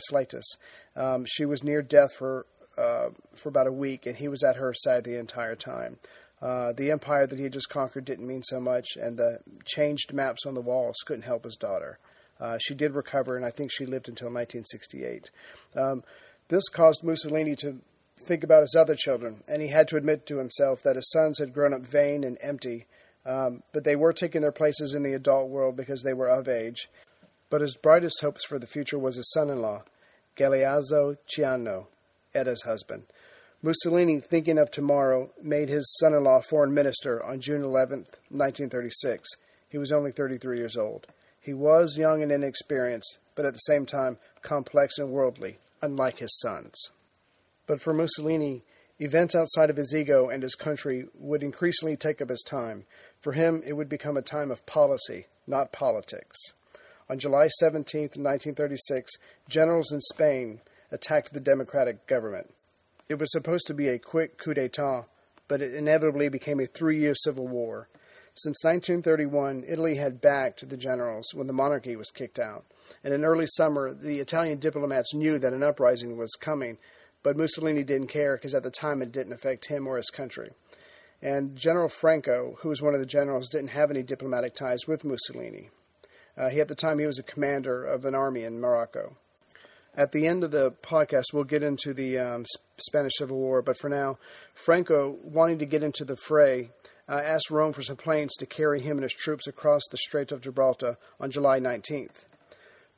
She was near death for about a week, and he was at her side the entire time. The empire that he had just conquered didn't mean so much, and the changed maps on the walls couldn't help his daughter. She did recover, and I think she lived until 1968. This caused Mussolini to think about his other children, and he had to admit to himself that his sons had grown up vain and empty, but they were taking their places in the adult world because they were of age. But his brightest hopes for the future was his son-in-law, Galeazzo Ciano, Etta's husband. Mussolini, thinking of tomorrow, made his son-in-law foreign minister on June 11, 1936. He was only 33 years old. He was young and inexperienced, but at the same time complex and worldly, unlike his sons. But for Mussolini, events outside of his ego and his country would increasingly take up his time. For him, it would become a time of policy, not politics. On July 17, 1936, generals in Spain attacked the democratic government. It was supposed to be a quick coup d'etat, but it inevitably became a 3-year civil war. Since 1931, Italy had backed the generals when the monarchy was kicked out. And in early summer, the Italian diplomats knew that an uprising was coming, but Mussolini didn't care because at the time it didn't affect him or his country. And General Franco, who was one of the generals, didn't have any diplomatic ties with Mussolini. At the time, he was a commander of an army in Morocco. At the end of the podcast, we'll get into the Spanish Civil War, but for now, Franco, wanting to get into the fray, asked Rome for some planes to carry him and his troops across the Strait of Gibraltar on July 19th.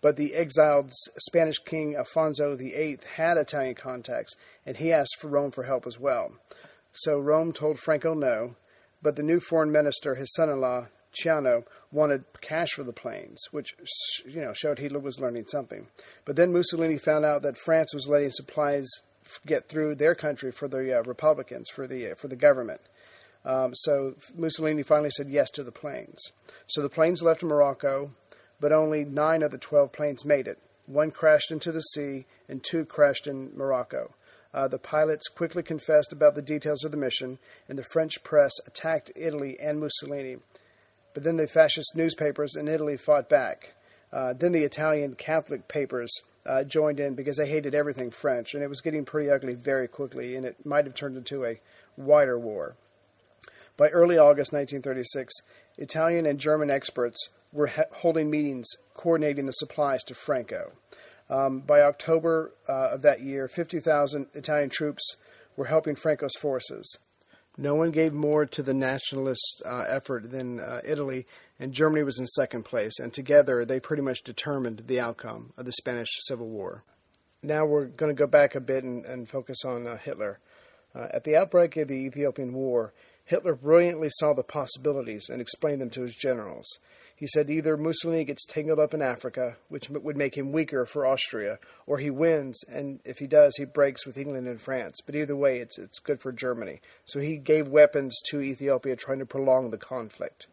But the exiled Spanish king Alfonso VIII had Italian contacts, and he asked for Rome for help as well. So Rome told Franco no, but the new foreign minister, his son-in-law, Ciano, wanted cash for the planes, which showed Hitler was learning something. But then Mussolini found out that France was letting supplies get through their country for the Republicans, for the government. So Mussolini finally said yes to the planes. So the planes left Morocco, but only 9 of the 12 planes made it. 1 crashed into the sea, and 2 crashed in Morocco. The pilots quickly confessed about the details of the mission, and the French press attacked Italy and Mussolini. But then the fascist newspapers in Italy fought back. Then the Italian Catholic papers joined in because they hated everything French, and it was getting pretty ugly very quickly, and it might have turned into a wider war. By early August 1936, Italian and German experts were holding meetings coordinating the supplies to Franco. By October of that year, 50,000 Italian troops were helping Franco's forces. No one gave more to the nationalist effort than Italy, and Germany was in second place, and together they pretty much determined the outcome of the Spanish Civil War. Now we're going to go back a bit and focus on Hitler. At the outbreak of the Ethiopian War, Hitler brilliantly saw the possibilities and explained them to his generals. He said either Mussolini gets tangled up in Africa, which would make him weaker for Austria, or he wins, and if he does, he breaks with England and France. But either way, it's good for Germany. So he gave weapons to Ethiopia, trying to prolong the conflict.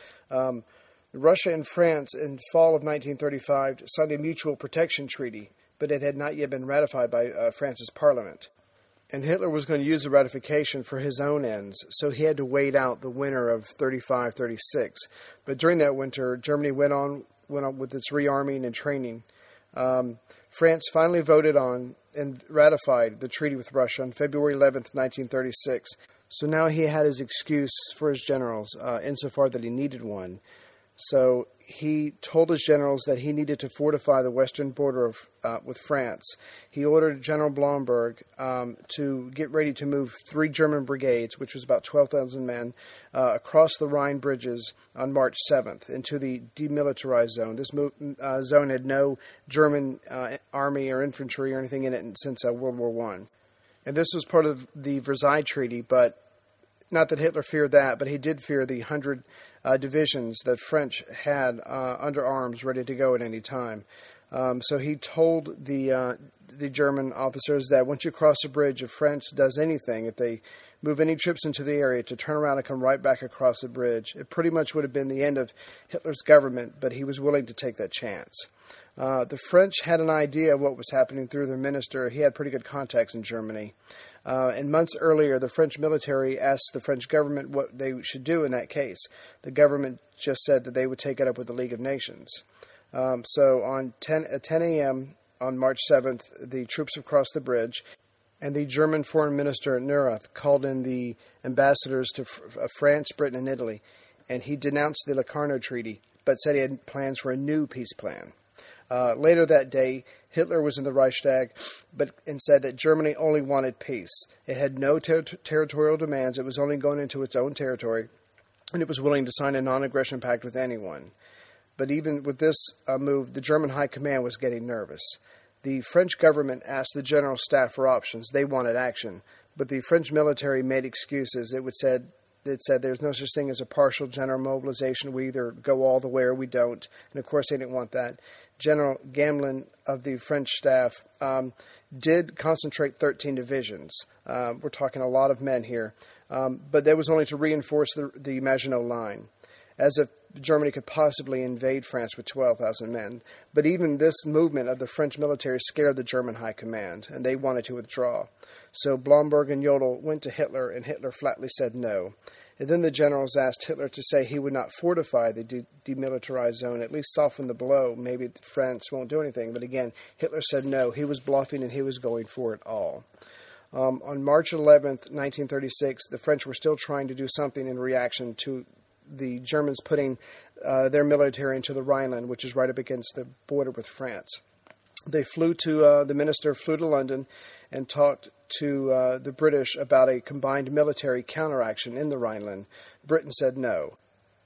Russia and France, in fall of 1935, signed a mutual protection treaty, but it had not yet been ratified by France's parliament. And Hitler was going to use the ratification for his own ends, so he had to wait out the winter of 35-36. But during that winter, Germany went on with its rearming and training. France finally voted on and ratified the treaty with Russia on February 11th, 1936. So now he had his excuse for his generals, insofar that he needed one. So he told his generals that he needed to fortify the western border with France. He ordered General Blomberg to get ready to move 3 German brigades, which was about 12,000 men, across the Rhine bridges on March 7th into the demilitarized zone. This zone had no German army or infantry or anything in it since World War I. And this was part of the Versailles Treaty, but not that Hitler feared that, but he did fear the 100 divisions that French had under arms, ready to go at any time. So he told the German officers that once you cross a bridge, if France does anything, if they move any troops into the area, to turn around and come right back across the bridge. It pretty much would have been the end of Hitler's government, but he was willing to take that chance. The French had an idea of what was happening through their minister. He had pretty good contacts in Germany. And months earlier, the French military asked the French government what they should do in that case. The government just said that they would take it up with the League of Nations. So at 10 a.m. on March 7th, the troops have crossed the bridge, and the German foreign minister, Neurath, called in the ambassadors to France, Britain, and Italy, and he denounced the Locarno Treaty, but said he had plans for a new peace plan. Later that day, Hitler was in the Reichstag and said that Germany only wanted peace. It had no territorial demands. It was only going into its own territory, and it was willing to sign a non-aggression pact with anyone. But even with this move, the German high command was getting nervous. The French government asked the general staff for options. They wanted action, but the French military made excuses. It said there's no such thing as a partial general mobilization. We either go all the way or we don't. And of course, they didn't want that. General Gamelin of the French staff did concentrate 13 divisions. We're talking a lot of men here. But that was only to reinforce the Maginot Line, as if Germany could possibly invade France with 12,000 men. But even this movement of the French military scared the German high command, and they wanted to withdraw. So Blomberg and Jodl went to Hitler, and Hitler flatly said no. And then the generals asked Hitler to say he would not fortify the demilitarized zone, at least soften the blow. Maybe France won't do anything. But again, Hitler said no. He was bluffing, and he was going for it all. On March 11th, 1936, the French were still trying to do something in reaction to the Germans putting their military into the Rhineland, which is right up against the border with France. The minister flew to London and talked to the British about a combined military counteraction in the Rhineland. Britain said no.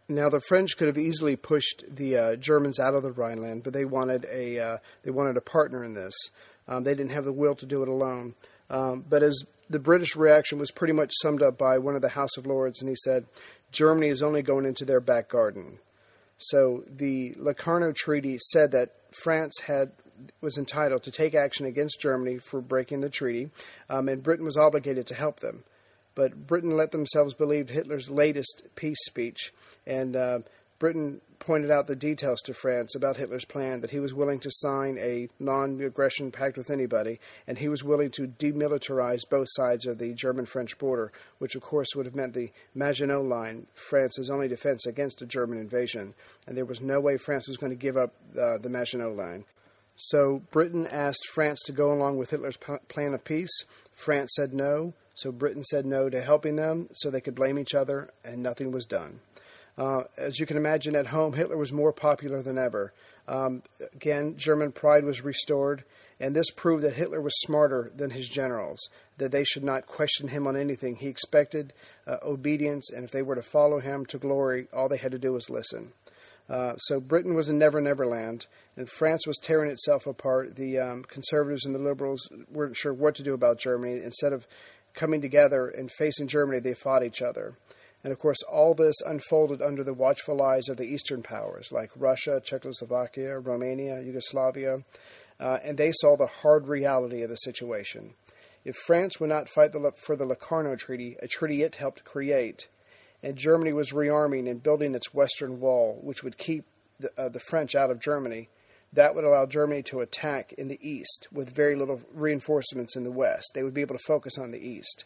Now, the French could have easily pushed the Germans out of the Rhineland, but they wanted a partner in this. They didn't have the will to do it alone. But as the British reaction was pretty much summed up by one of the House of Lords, and he said, Germany is only going into their back garden. So the Locarno Treaty said that France was entitled to take action against Germany for breaking the treaty, and Britain was obligated to help them. But Britain let themselves believe Hitler's latest peace speech, and Britain pointed out the details to France about Hitler's plan, that he was willing to sign a non-aggression pact with anybody, and he was willing to demilitarize both sides of the German-French border, which of course would have meant the Maginot Line, France's only defense against a German invasion, and there was no way France was going to give up the Maginot Line. So Britain asked France to go along with Hitler's plan of peace. France said no, so Britain said no to helping them, so they could blame each other, and nothing was done. As you can imagine, at home, Hitler was more popular than ever. Again, German pride was restored, and this proved that Hitler was smarter than his generals, that they should not question him on anything. He expected obedience, and if they were to follow him to glory, all they had to do was listen. So Britain was in Never Never Land, and France was tearing itself apart. The conservatives and the liberals weren't sure what to do about Germany. Instead of coming together and facing Germany, they fought each other. And, of course, all this unfolded under the watchful eyes of the Eastern powers, like Russia, Czechoslovakia, Romania, Yugoslavia, and they saw the hard reality of the situation. If France would not fight for the Locarno Treaty, a treaty it helped create, and Germany was rearming and building its western wall, which would keep the French out of Germany, that would allow Germany to attack in the east with very little reinforcements in the west. They would be able to focus on the east.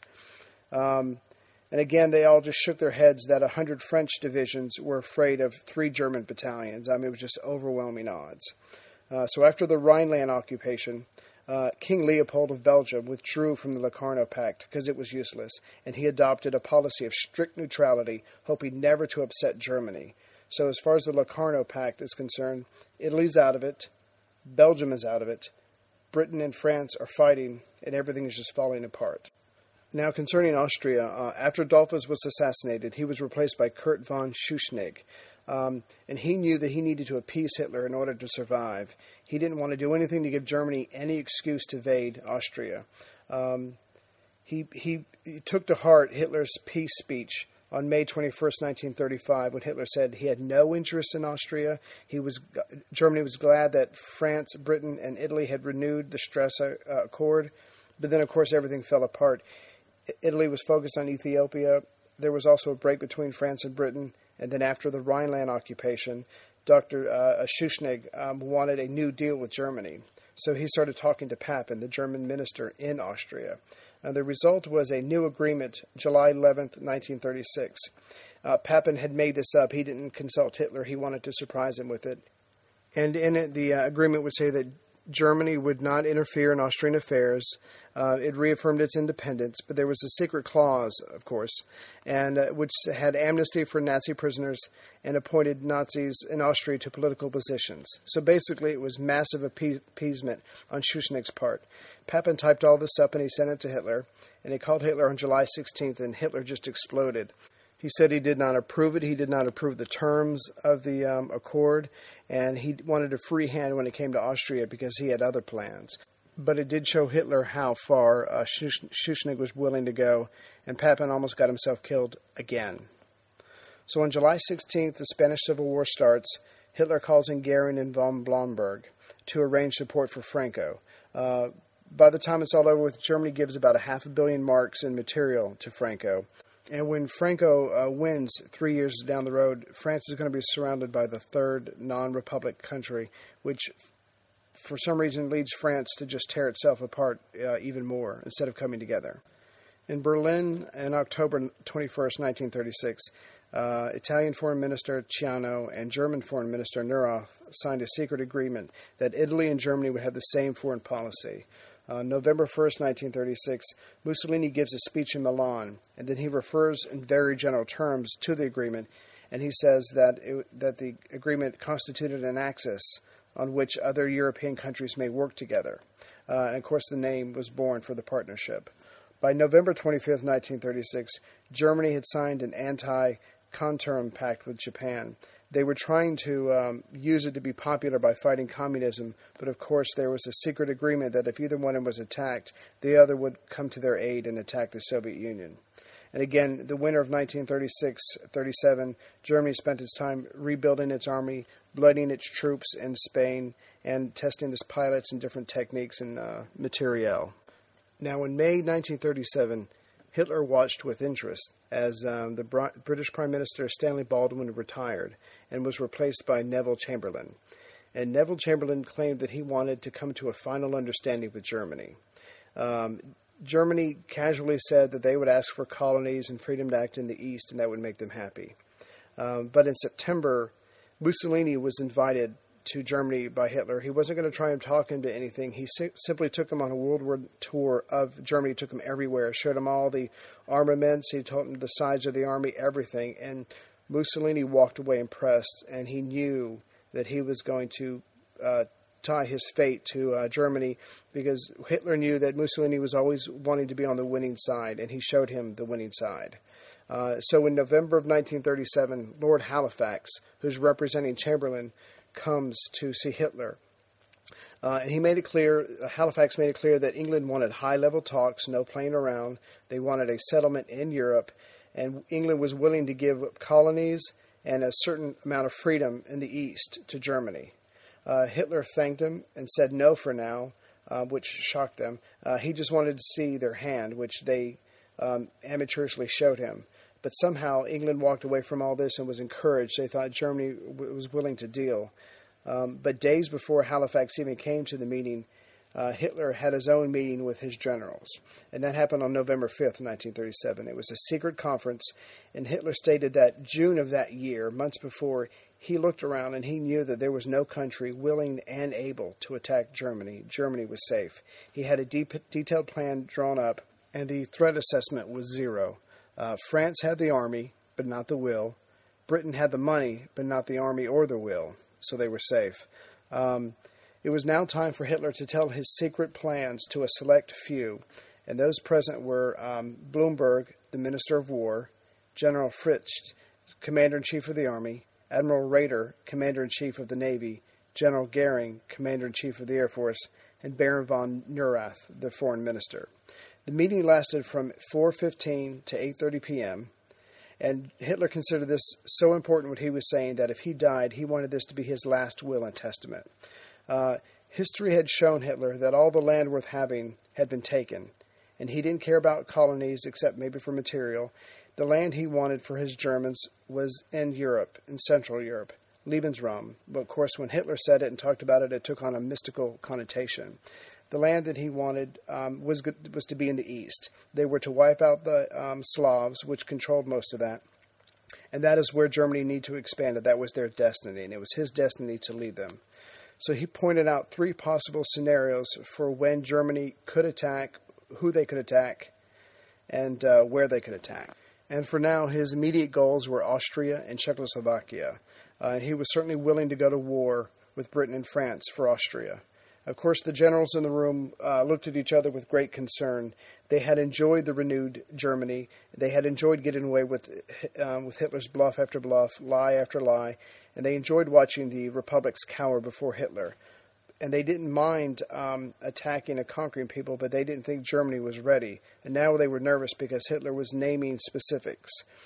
And again, they all just shook their heads that 100 French divisions were afraid of 3 German battalions. I mean, it was just overwhelming odds. So after the Rhineland occupation, King Leopold of Belgium withdrew from the Locarno Pact because it was useless, and he adopted a policy of strict neutrality, hoping never to upset Germany. So as far as the Locarno Pact is concerned, Italy's out of it, Belgium is out of it, Britain and France are fighting, and everything is just falling apart. Now, concerning Austria, after Dollfuss was assassinated, he was replaced by Kurt von Schuschnigg, and he knew that he needed to appease Hitler in order to survive. He didn't want to do anything to give Germany any excuse to invade Austria. He took to heart Hitler's peace speech on May 21st, 1935, when Hitler said he had no interest in Austria. Germany was glad that France, Britain, and Italy had renewed the Stresa Accord, but then, of course, everything fell apart. Italy was focused on Ethiopia. There was also a break between France and Britain. And then after the Rhineland occupation, Dr. Schuschnigg wanted a new deal with Germany. So he started talking to Papen, the German minister in Austria. And the result was a new agreement, July 11th, 1936. Papen had made this up. He didn't consult Hitler. He wanted to surprise him with it. And in it, the agreement would say that Germany would not interfere in Austrian affairs. It reaffirmed its independence, but there was a secret clause, of course, and which had amnesty for Nazi prisoners and appointed Nazis in Austria to political positions. So basically, it was massive appeasement on Schuschnigg's part. Papen typed all this up and he sent it to Hitler, and he called Hitler on July 16th, and Hitler just exploded. He said he did not approve it. He did not approve the terms of the accord, and he wanted a free hand when it came to Austria because he had other plans. But it did show Hitler how far Schuschnigg was willing to go, and Papen almost got himself killed again. So on July 16th, the Spanish Civil War starts. Hitler calls in Goering and von Blomberg to arrange support for Franco. By the time it's all over with, Germany gives about 500 million marks in material to Franco. And when Franco wins 3 years down the road, France is going to be surrounded by the third non-republic country, which for some reason leads France to just tear itself apart even more instead of coming together. In Berlin on October 21st, 1936, Italian Foreign Minister Ciano and German Foreign Minister Neurath signed a secret agreement that Italy and Germany would have the same foreign policy. November 1st, 1936, Mussolini gives a speech in Milan, and then he refers in very general terms to the agreement, and he says that the agreement constituted an axis on which other European countries may work together. And of course, the name was born for the partnership. By November 25th, 1936, Germany had signed an Khanturam Pact with Japan. They were trying to use it to be popular by fighting communism, but of course there was a secret agreement that if either one was attacked, the other would come to their aid and attack the Soviet Union. And again, the winter of 1936-37, Germany spent its time rebuilding its army, blooding its troops in Spain, and testing its pilots and different techniques and materiel. Now, in May 1937, Hitler watched with interest as the British Prime Minister Stanley Baldwin retired and was replaced by Neville Chamberlain. And Neville Chamberlain claimed that he wanted to come to a final understanding with Germany. Germany casually said that they would ask for colonies and freedom to act in the East, and that would make them happy. But in September, Mussolini was invited to Germany by Hitler. He wasn't going to try and talk him to anything. He simply took him on a world tour of Germany, took him everywhere, showed him all the armaments, he told him the size of the army, everything. And Mussolini walked away impressed, and he knew that he was going to tie his fate to Germany, because Hitler knew that Mussolini was always wanting to be on the winning side, and he showed him the winning side. So in November of 1937, Lord Halifax, who's representing Chamberlain, comes to see Hitler. And he made it clear, Halifax made it clear that England wanted high-level talks, no playing around. They wanted a settlement in Europe, and England was willing to give colonies and a certain amount of freedom in the East to Germany. Hitler thanked him and said no for now, which shocked them. He just wanted to see their hand, which they amateurishly showed him. But somehow England walked away from all this and was encouraged. They thought Germany was willing to deal. But days before Halifax even came to the meeting, Hitler had his own meeting with his generals. And that happened on November 5th, 1937. It was a secret conference, and Hitler stated that June of that year, months before, he looked around and he knew that there was no country willing and able to attack Germany. Germany was safe. He had a detailed plan drawn up, and the threat assessment was zero. France had the army, but not the will. Britain had the money, but not the army or the will, so they were safe. It was now time for Hitler to tell his secret plans to a select few, and those present were Blumberg, the Minister of War, General Fritsch, Commander-in-Chief of the Army, Admiral Raeder, Commander-in-Chief of the Navy, General Goering, Commander-in-Chief of the Air Force, and Baron von Neurath, the Foreign Minister. The meeting lasted from 4:15 to 8:30 p.m., and Hitler considered this so important what he was saying that if he died, he wanted this to be his last will and testament. History had shown Hitler that all the land worth having had been taken, and he didn't care about colonies except maybe for material. The land he wanted for his Germans was in Europe, in Central Europe, Lebensraum. But of course, when Hitler said it and talked about it, it took on a mystical connotation. The land that he wanted was to be in the East. They were to wipe out the Slavs, which controlled most of that. And that is where Germany needed to expand. That was their destiny, and it was his destiny to lead them. So he pointed out three possible scenarios for when Germany could attack, who they could attack, and where they could attack. And for now, his immediate goals were Austria and Czechoslovakia. He was certainly willing to go to war with Britain and France for Austria. Of course, the generals in the room looked at each other with great concern. They had enjoyed the renewed Germany. They had enjoyed getting away with Hitler's bluff after bluff, lie after lie, and they enjoyed watching the republics cower before Hitler. And they didn't mind attacking and conquering people, but they didn't think Germany was ready. And now they were nervous because Hitler was naming specifics.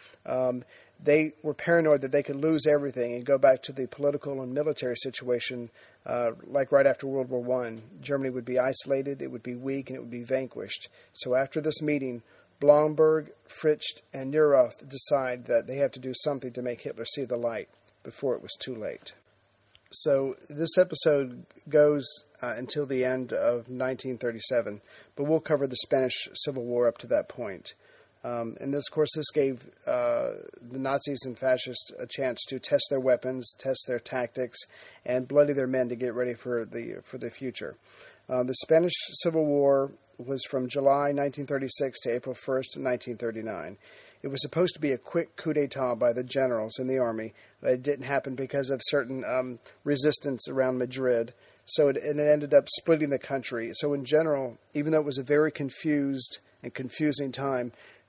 They were paranoid that they could lose everything and go back to the political and military situation like right after World War I. Germany would be isolated, it would be weak, and it would be vanquished. So after this meeting, Blomberg, Fritsch, and Neurath decide that they have to do something to make Hitler see the light before it was too late. So this episode goes until the end of 1937, but we'll cover the Spanish Civil War up to that point. And this, of course, this gave the Nazis and fascists a chance to test their weapons, test their tactics, and bloody their men to get ready for the future. The Spanish Civil War was from July 1936 to April 1st, 1939. It was supposed to be a quick coup d'etat by the generals in the army. It didn't happen because of certain resistance around Madrid. So it ended up splitting the country. So in general, even though it was a very confused and confusing time,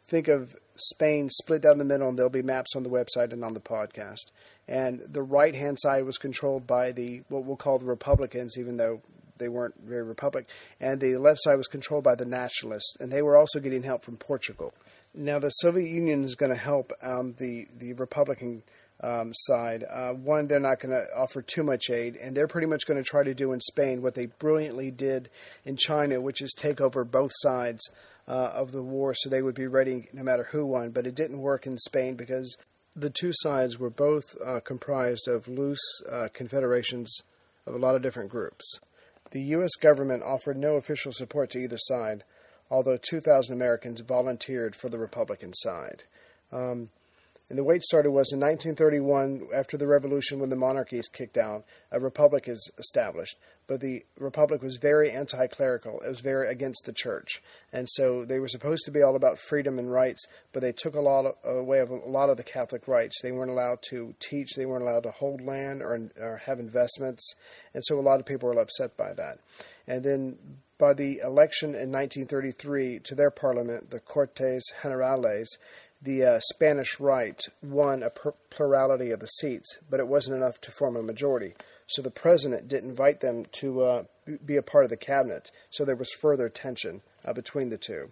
think of Spain split down the middle, and there'll be maps on the website and on the podcast. And the right-hand side was controlled by what we'll call the Republicans, even though they weren't very Republican. And the left side was controlled by the Nationalists, and they were also getting help from Portugal. Now, the Soviet Union is going to help the Republican side. One, they're not going to offer too much aid, and they're pretty much going to try to do in Spain what they brilliantly did in China, which is take over both sides of the war, so they would be ready no matter who won. But it didn't work in Spain because the two sides were both comprised of loose confederations of a lot of different groups. The U.S. government offered no official support to either side, although 2,000 Americans volunteered for the Republican side. And the way it started was in 1931, after the revolution, when the monarchy is kicked out, a republic is established. But the republic was very anti-clerical. It was very against the church. And so they were supposed to be all about freedom and rights, but they took away a lot of the Catholic rights. They weren't allowed to teach. They weren't allowed to hold land or have investments. And so a lot of people were upset by that. And then by the election in 1933 to their parliament, the Cortes Generales, the Spanish right won a plurality of the seats, but it wasn't enough to form a majority. So the president didn't invite them to be a part of the cabinet. So there was further tension between the two.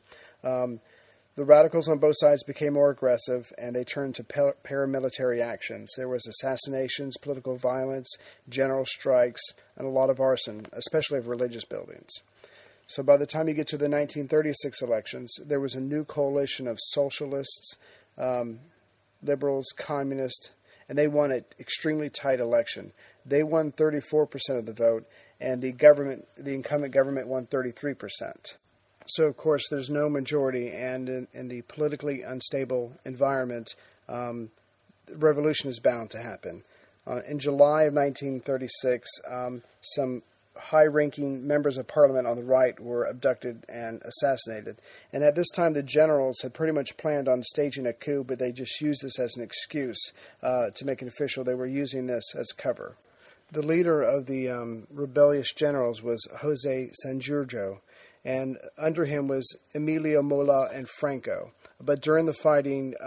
The radicals on both sides became more aggressive, and they turned to paramilitary actions. There was assassinations, political violence, general strikes, and a lot of arson, especially of religious buildings. So by the time you get to the 1936 elections, there was a new coalition of socialists, liberals, communists, and they won an extremely tight election. They won 34% of the vote, and the incumbent government won 33%. So, of course, there's no majority, and in the politically unstable environment, revolution is bound to happen. In July of 1936, some high-ranking members of parliament on the right were abducted and assassinated. And at this time, the generals had pretty much planned on staging a coup, but they just used this as an excuse to make it official. They were using this as cover. The leader of the rebellious generals was José Sanjurjo, and under him was Emilio Mola and Franco. But during the fighting,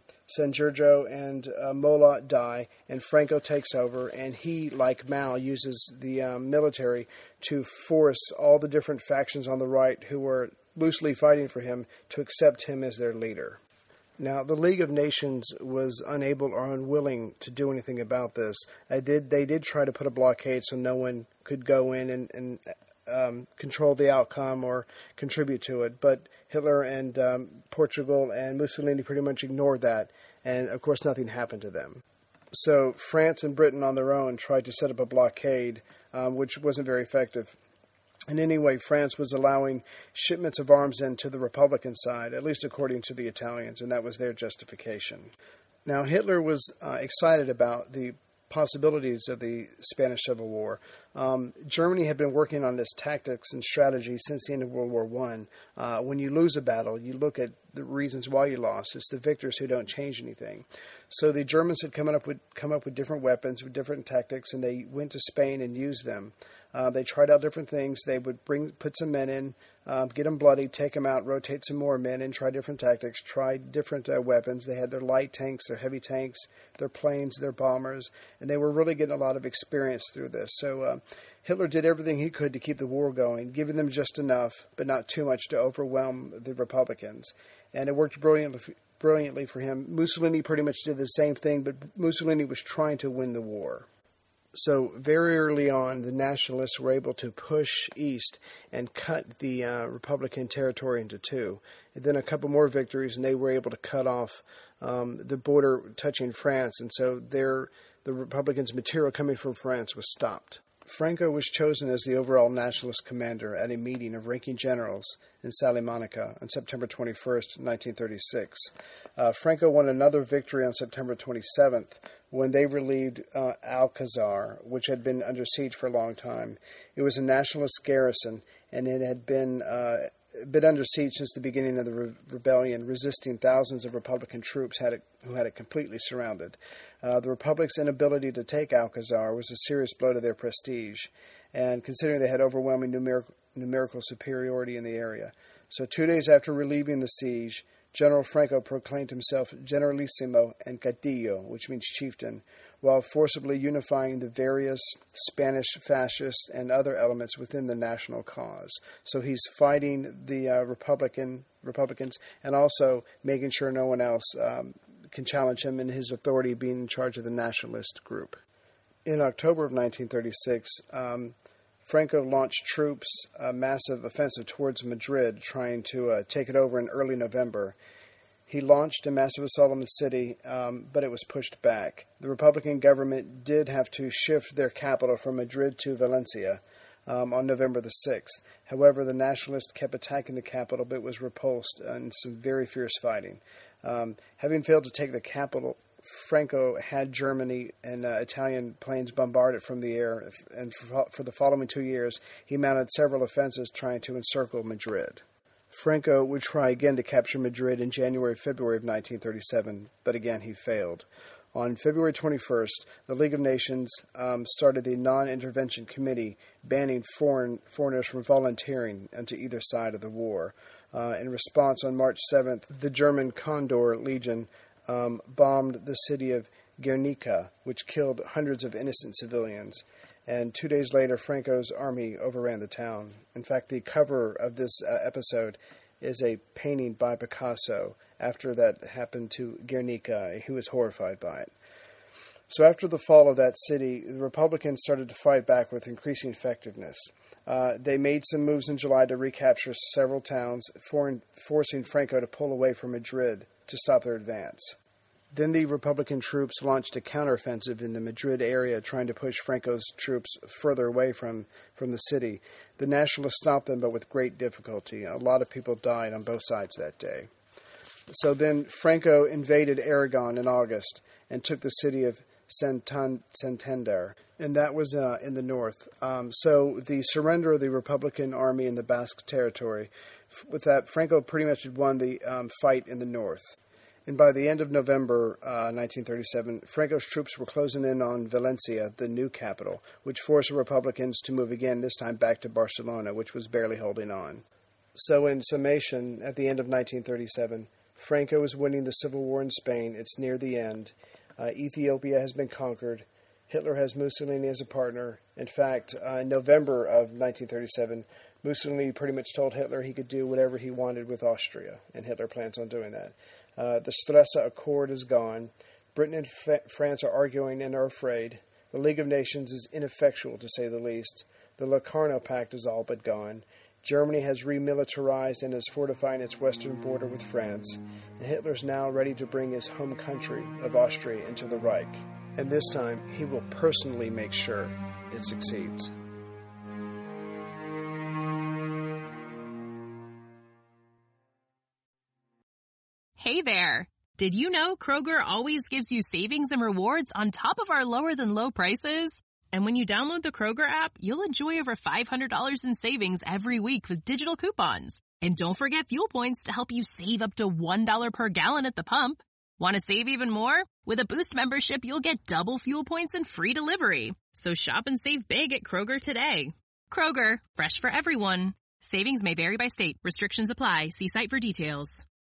Sanjurjo and Mola die, and Franco takes over, and he, like Mao, uses the military to force all the different factions on the right who were loosely fighting for him to accept him as their leader. Now, the League of Nations was unable or unwilling to do anything about this. They did try to put a blockade so no one could go in and control the outcome or contribute to it. But Hitler and Portugal and Mussolini pretty much ignored that. And, of course, nothing happened to them. So France and Britain on their own tried to set up a blockade, which wasn't very effective. And anyway, France was allowing shipments of arms into the Republican side, at least according to the Italians, and that was their justification. Now, Hitler was excited about the possibilities of the Spanish Civil War. Germany had been working on this tactics and strategy since the end of World War I. When you lose a battle, you look at the reasons why you lost. It's the victors who don't change anything. So the Germans had come up with different weapons, with different tactics, and they went to Spain and used them. They tried out different things. They would put some men in, get them bloody, take them out, rotate some more men in, try different tactics, try different weapons. They had their light tanks, their heavy tanks, their planes, their bombers, and they were really getting a lot of experience through this. So Hitler did everything he could to keep the war going, giving them just enough, but not too much to overwhelm the Republicans. And it worked brilliantly for him. Mussolini pretty much did the same thing, but Mussolini was trying to win the war. So very early on, the nationalists were able to push east and cut the Republican territory into two. And then a couple more victories, and they were able to cut off the border touching France. And so the Republicans' material coming from France was stopped. Franco was chosen as the overall nationalist commander at a meeting of ranking generals in Salamanca on September 21st, 1936. Franco won another victory on September 27th when they relieved Alcazar, which had been under siege for a long time. It was a nationalist garrison, and it had been under siege since the beginning of the rebellion, resisting thousands of Republican troops who had it completely surrounded. The Republic's inability to take Alcazar was a serious blow to their prestige, and considering they had overwhelming numerical superiority in the area. So 2 days after relieving the siege, General Franco proclaimed himself Generalissimo and Caudillo, which means chieftain, while forcibly unifying the various Spanish fascists and other elements within the national cause. So he's fighting the Republicans and also making sure no one else can challenge him in his authority being in charge of the nationalist group. In October of 1936, Franco launched troops a massive offensive towards Madrid, trying to take it over in early November. He launched a massive assault on the city, but it was pushed back. The Republican government did have to shift their capital from Madrid to Valencia on November the 6th. However, the nationalists kept attacking the capital, but was repulsed in some very fierce fighting. Having failed to take the capital, Franco had Germany and Italian planes bombarded from the air, and for the following 2 years, he mounted several offensives trying to encircle Madrid. Franco would try again to capture Madrid in January-February of 1937, but again he failed. On February 21st, the League of Nations started the Non-Intervention Committee, banning foreigners from volunteering into either side of the war. In response, on March 7th, the German Condor Legion bombed the city of Guernica, which killed hundreds of innocent civilians. And 2 days later, Franco's army overran the town. In fact, the cover of this episode is a painting by Picasso after that happened to Guernica. He was horrified by it. So after the fall of that city, the Republicans started to fight back with increasing effectiveness. They made some moves in July to recapture several towns, forcing Franco to pull away from Madrid to stop their advance. Then the Republican troops launched a counteroffensive in the Madrid area, trying to push Franco's troops further away from the city. The Nationalists stopped them, but with great difficulty. A lot of people died on both sides that day. So then Franco invaded Aragon in August and took the city of Santander, and that was in the north. So the surrender of the Republican army in the Basque territory, with that, Franco pretty much had won the fight in the north. And by the end of November 1937, Franco's troops were closing in on Valencia, the new capital, which forced the Republicans to move again, this time back to Barcelona, which was barely holding on. So in summation, at the end of 1937, Franco is winning the civil war in Spain. It's near the end. Ethiopia has been conquered. Hitler has Mussolini as a partner. In fact, in November of 1937, Mussolini pretty much told Hitler he could do whatever he wanted with Austria, and Hitler plans on doing that. The Stresa Accord is gone. Britain and France are arguing and are afraid. The League of Nations is ineffectual, to say the least. The Locarno Pact is all but gone. Germany has remilitarized and is fortifying its western border with France. And Hitler's now ready to bring his home country of Austria into the Reich. And this time, he will personally make sure it succeeds. Hey there! Did you know Kroger always gives you savings and rewards on top of our lower-than-low prices? And when you download the Kroger app, you'll enjoy over $500 in savings every week with digital coupons. And don't forget fuel points to help you save up to $1 per gallon at the pump. Want to save even more? With a Boost membership, you'll get double fuel points and free delivery. So shop and save big at Kroger today. Kroger, fresh for everyone. Savings may vary by state. Restrictions apply. See site for details.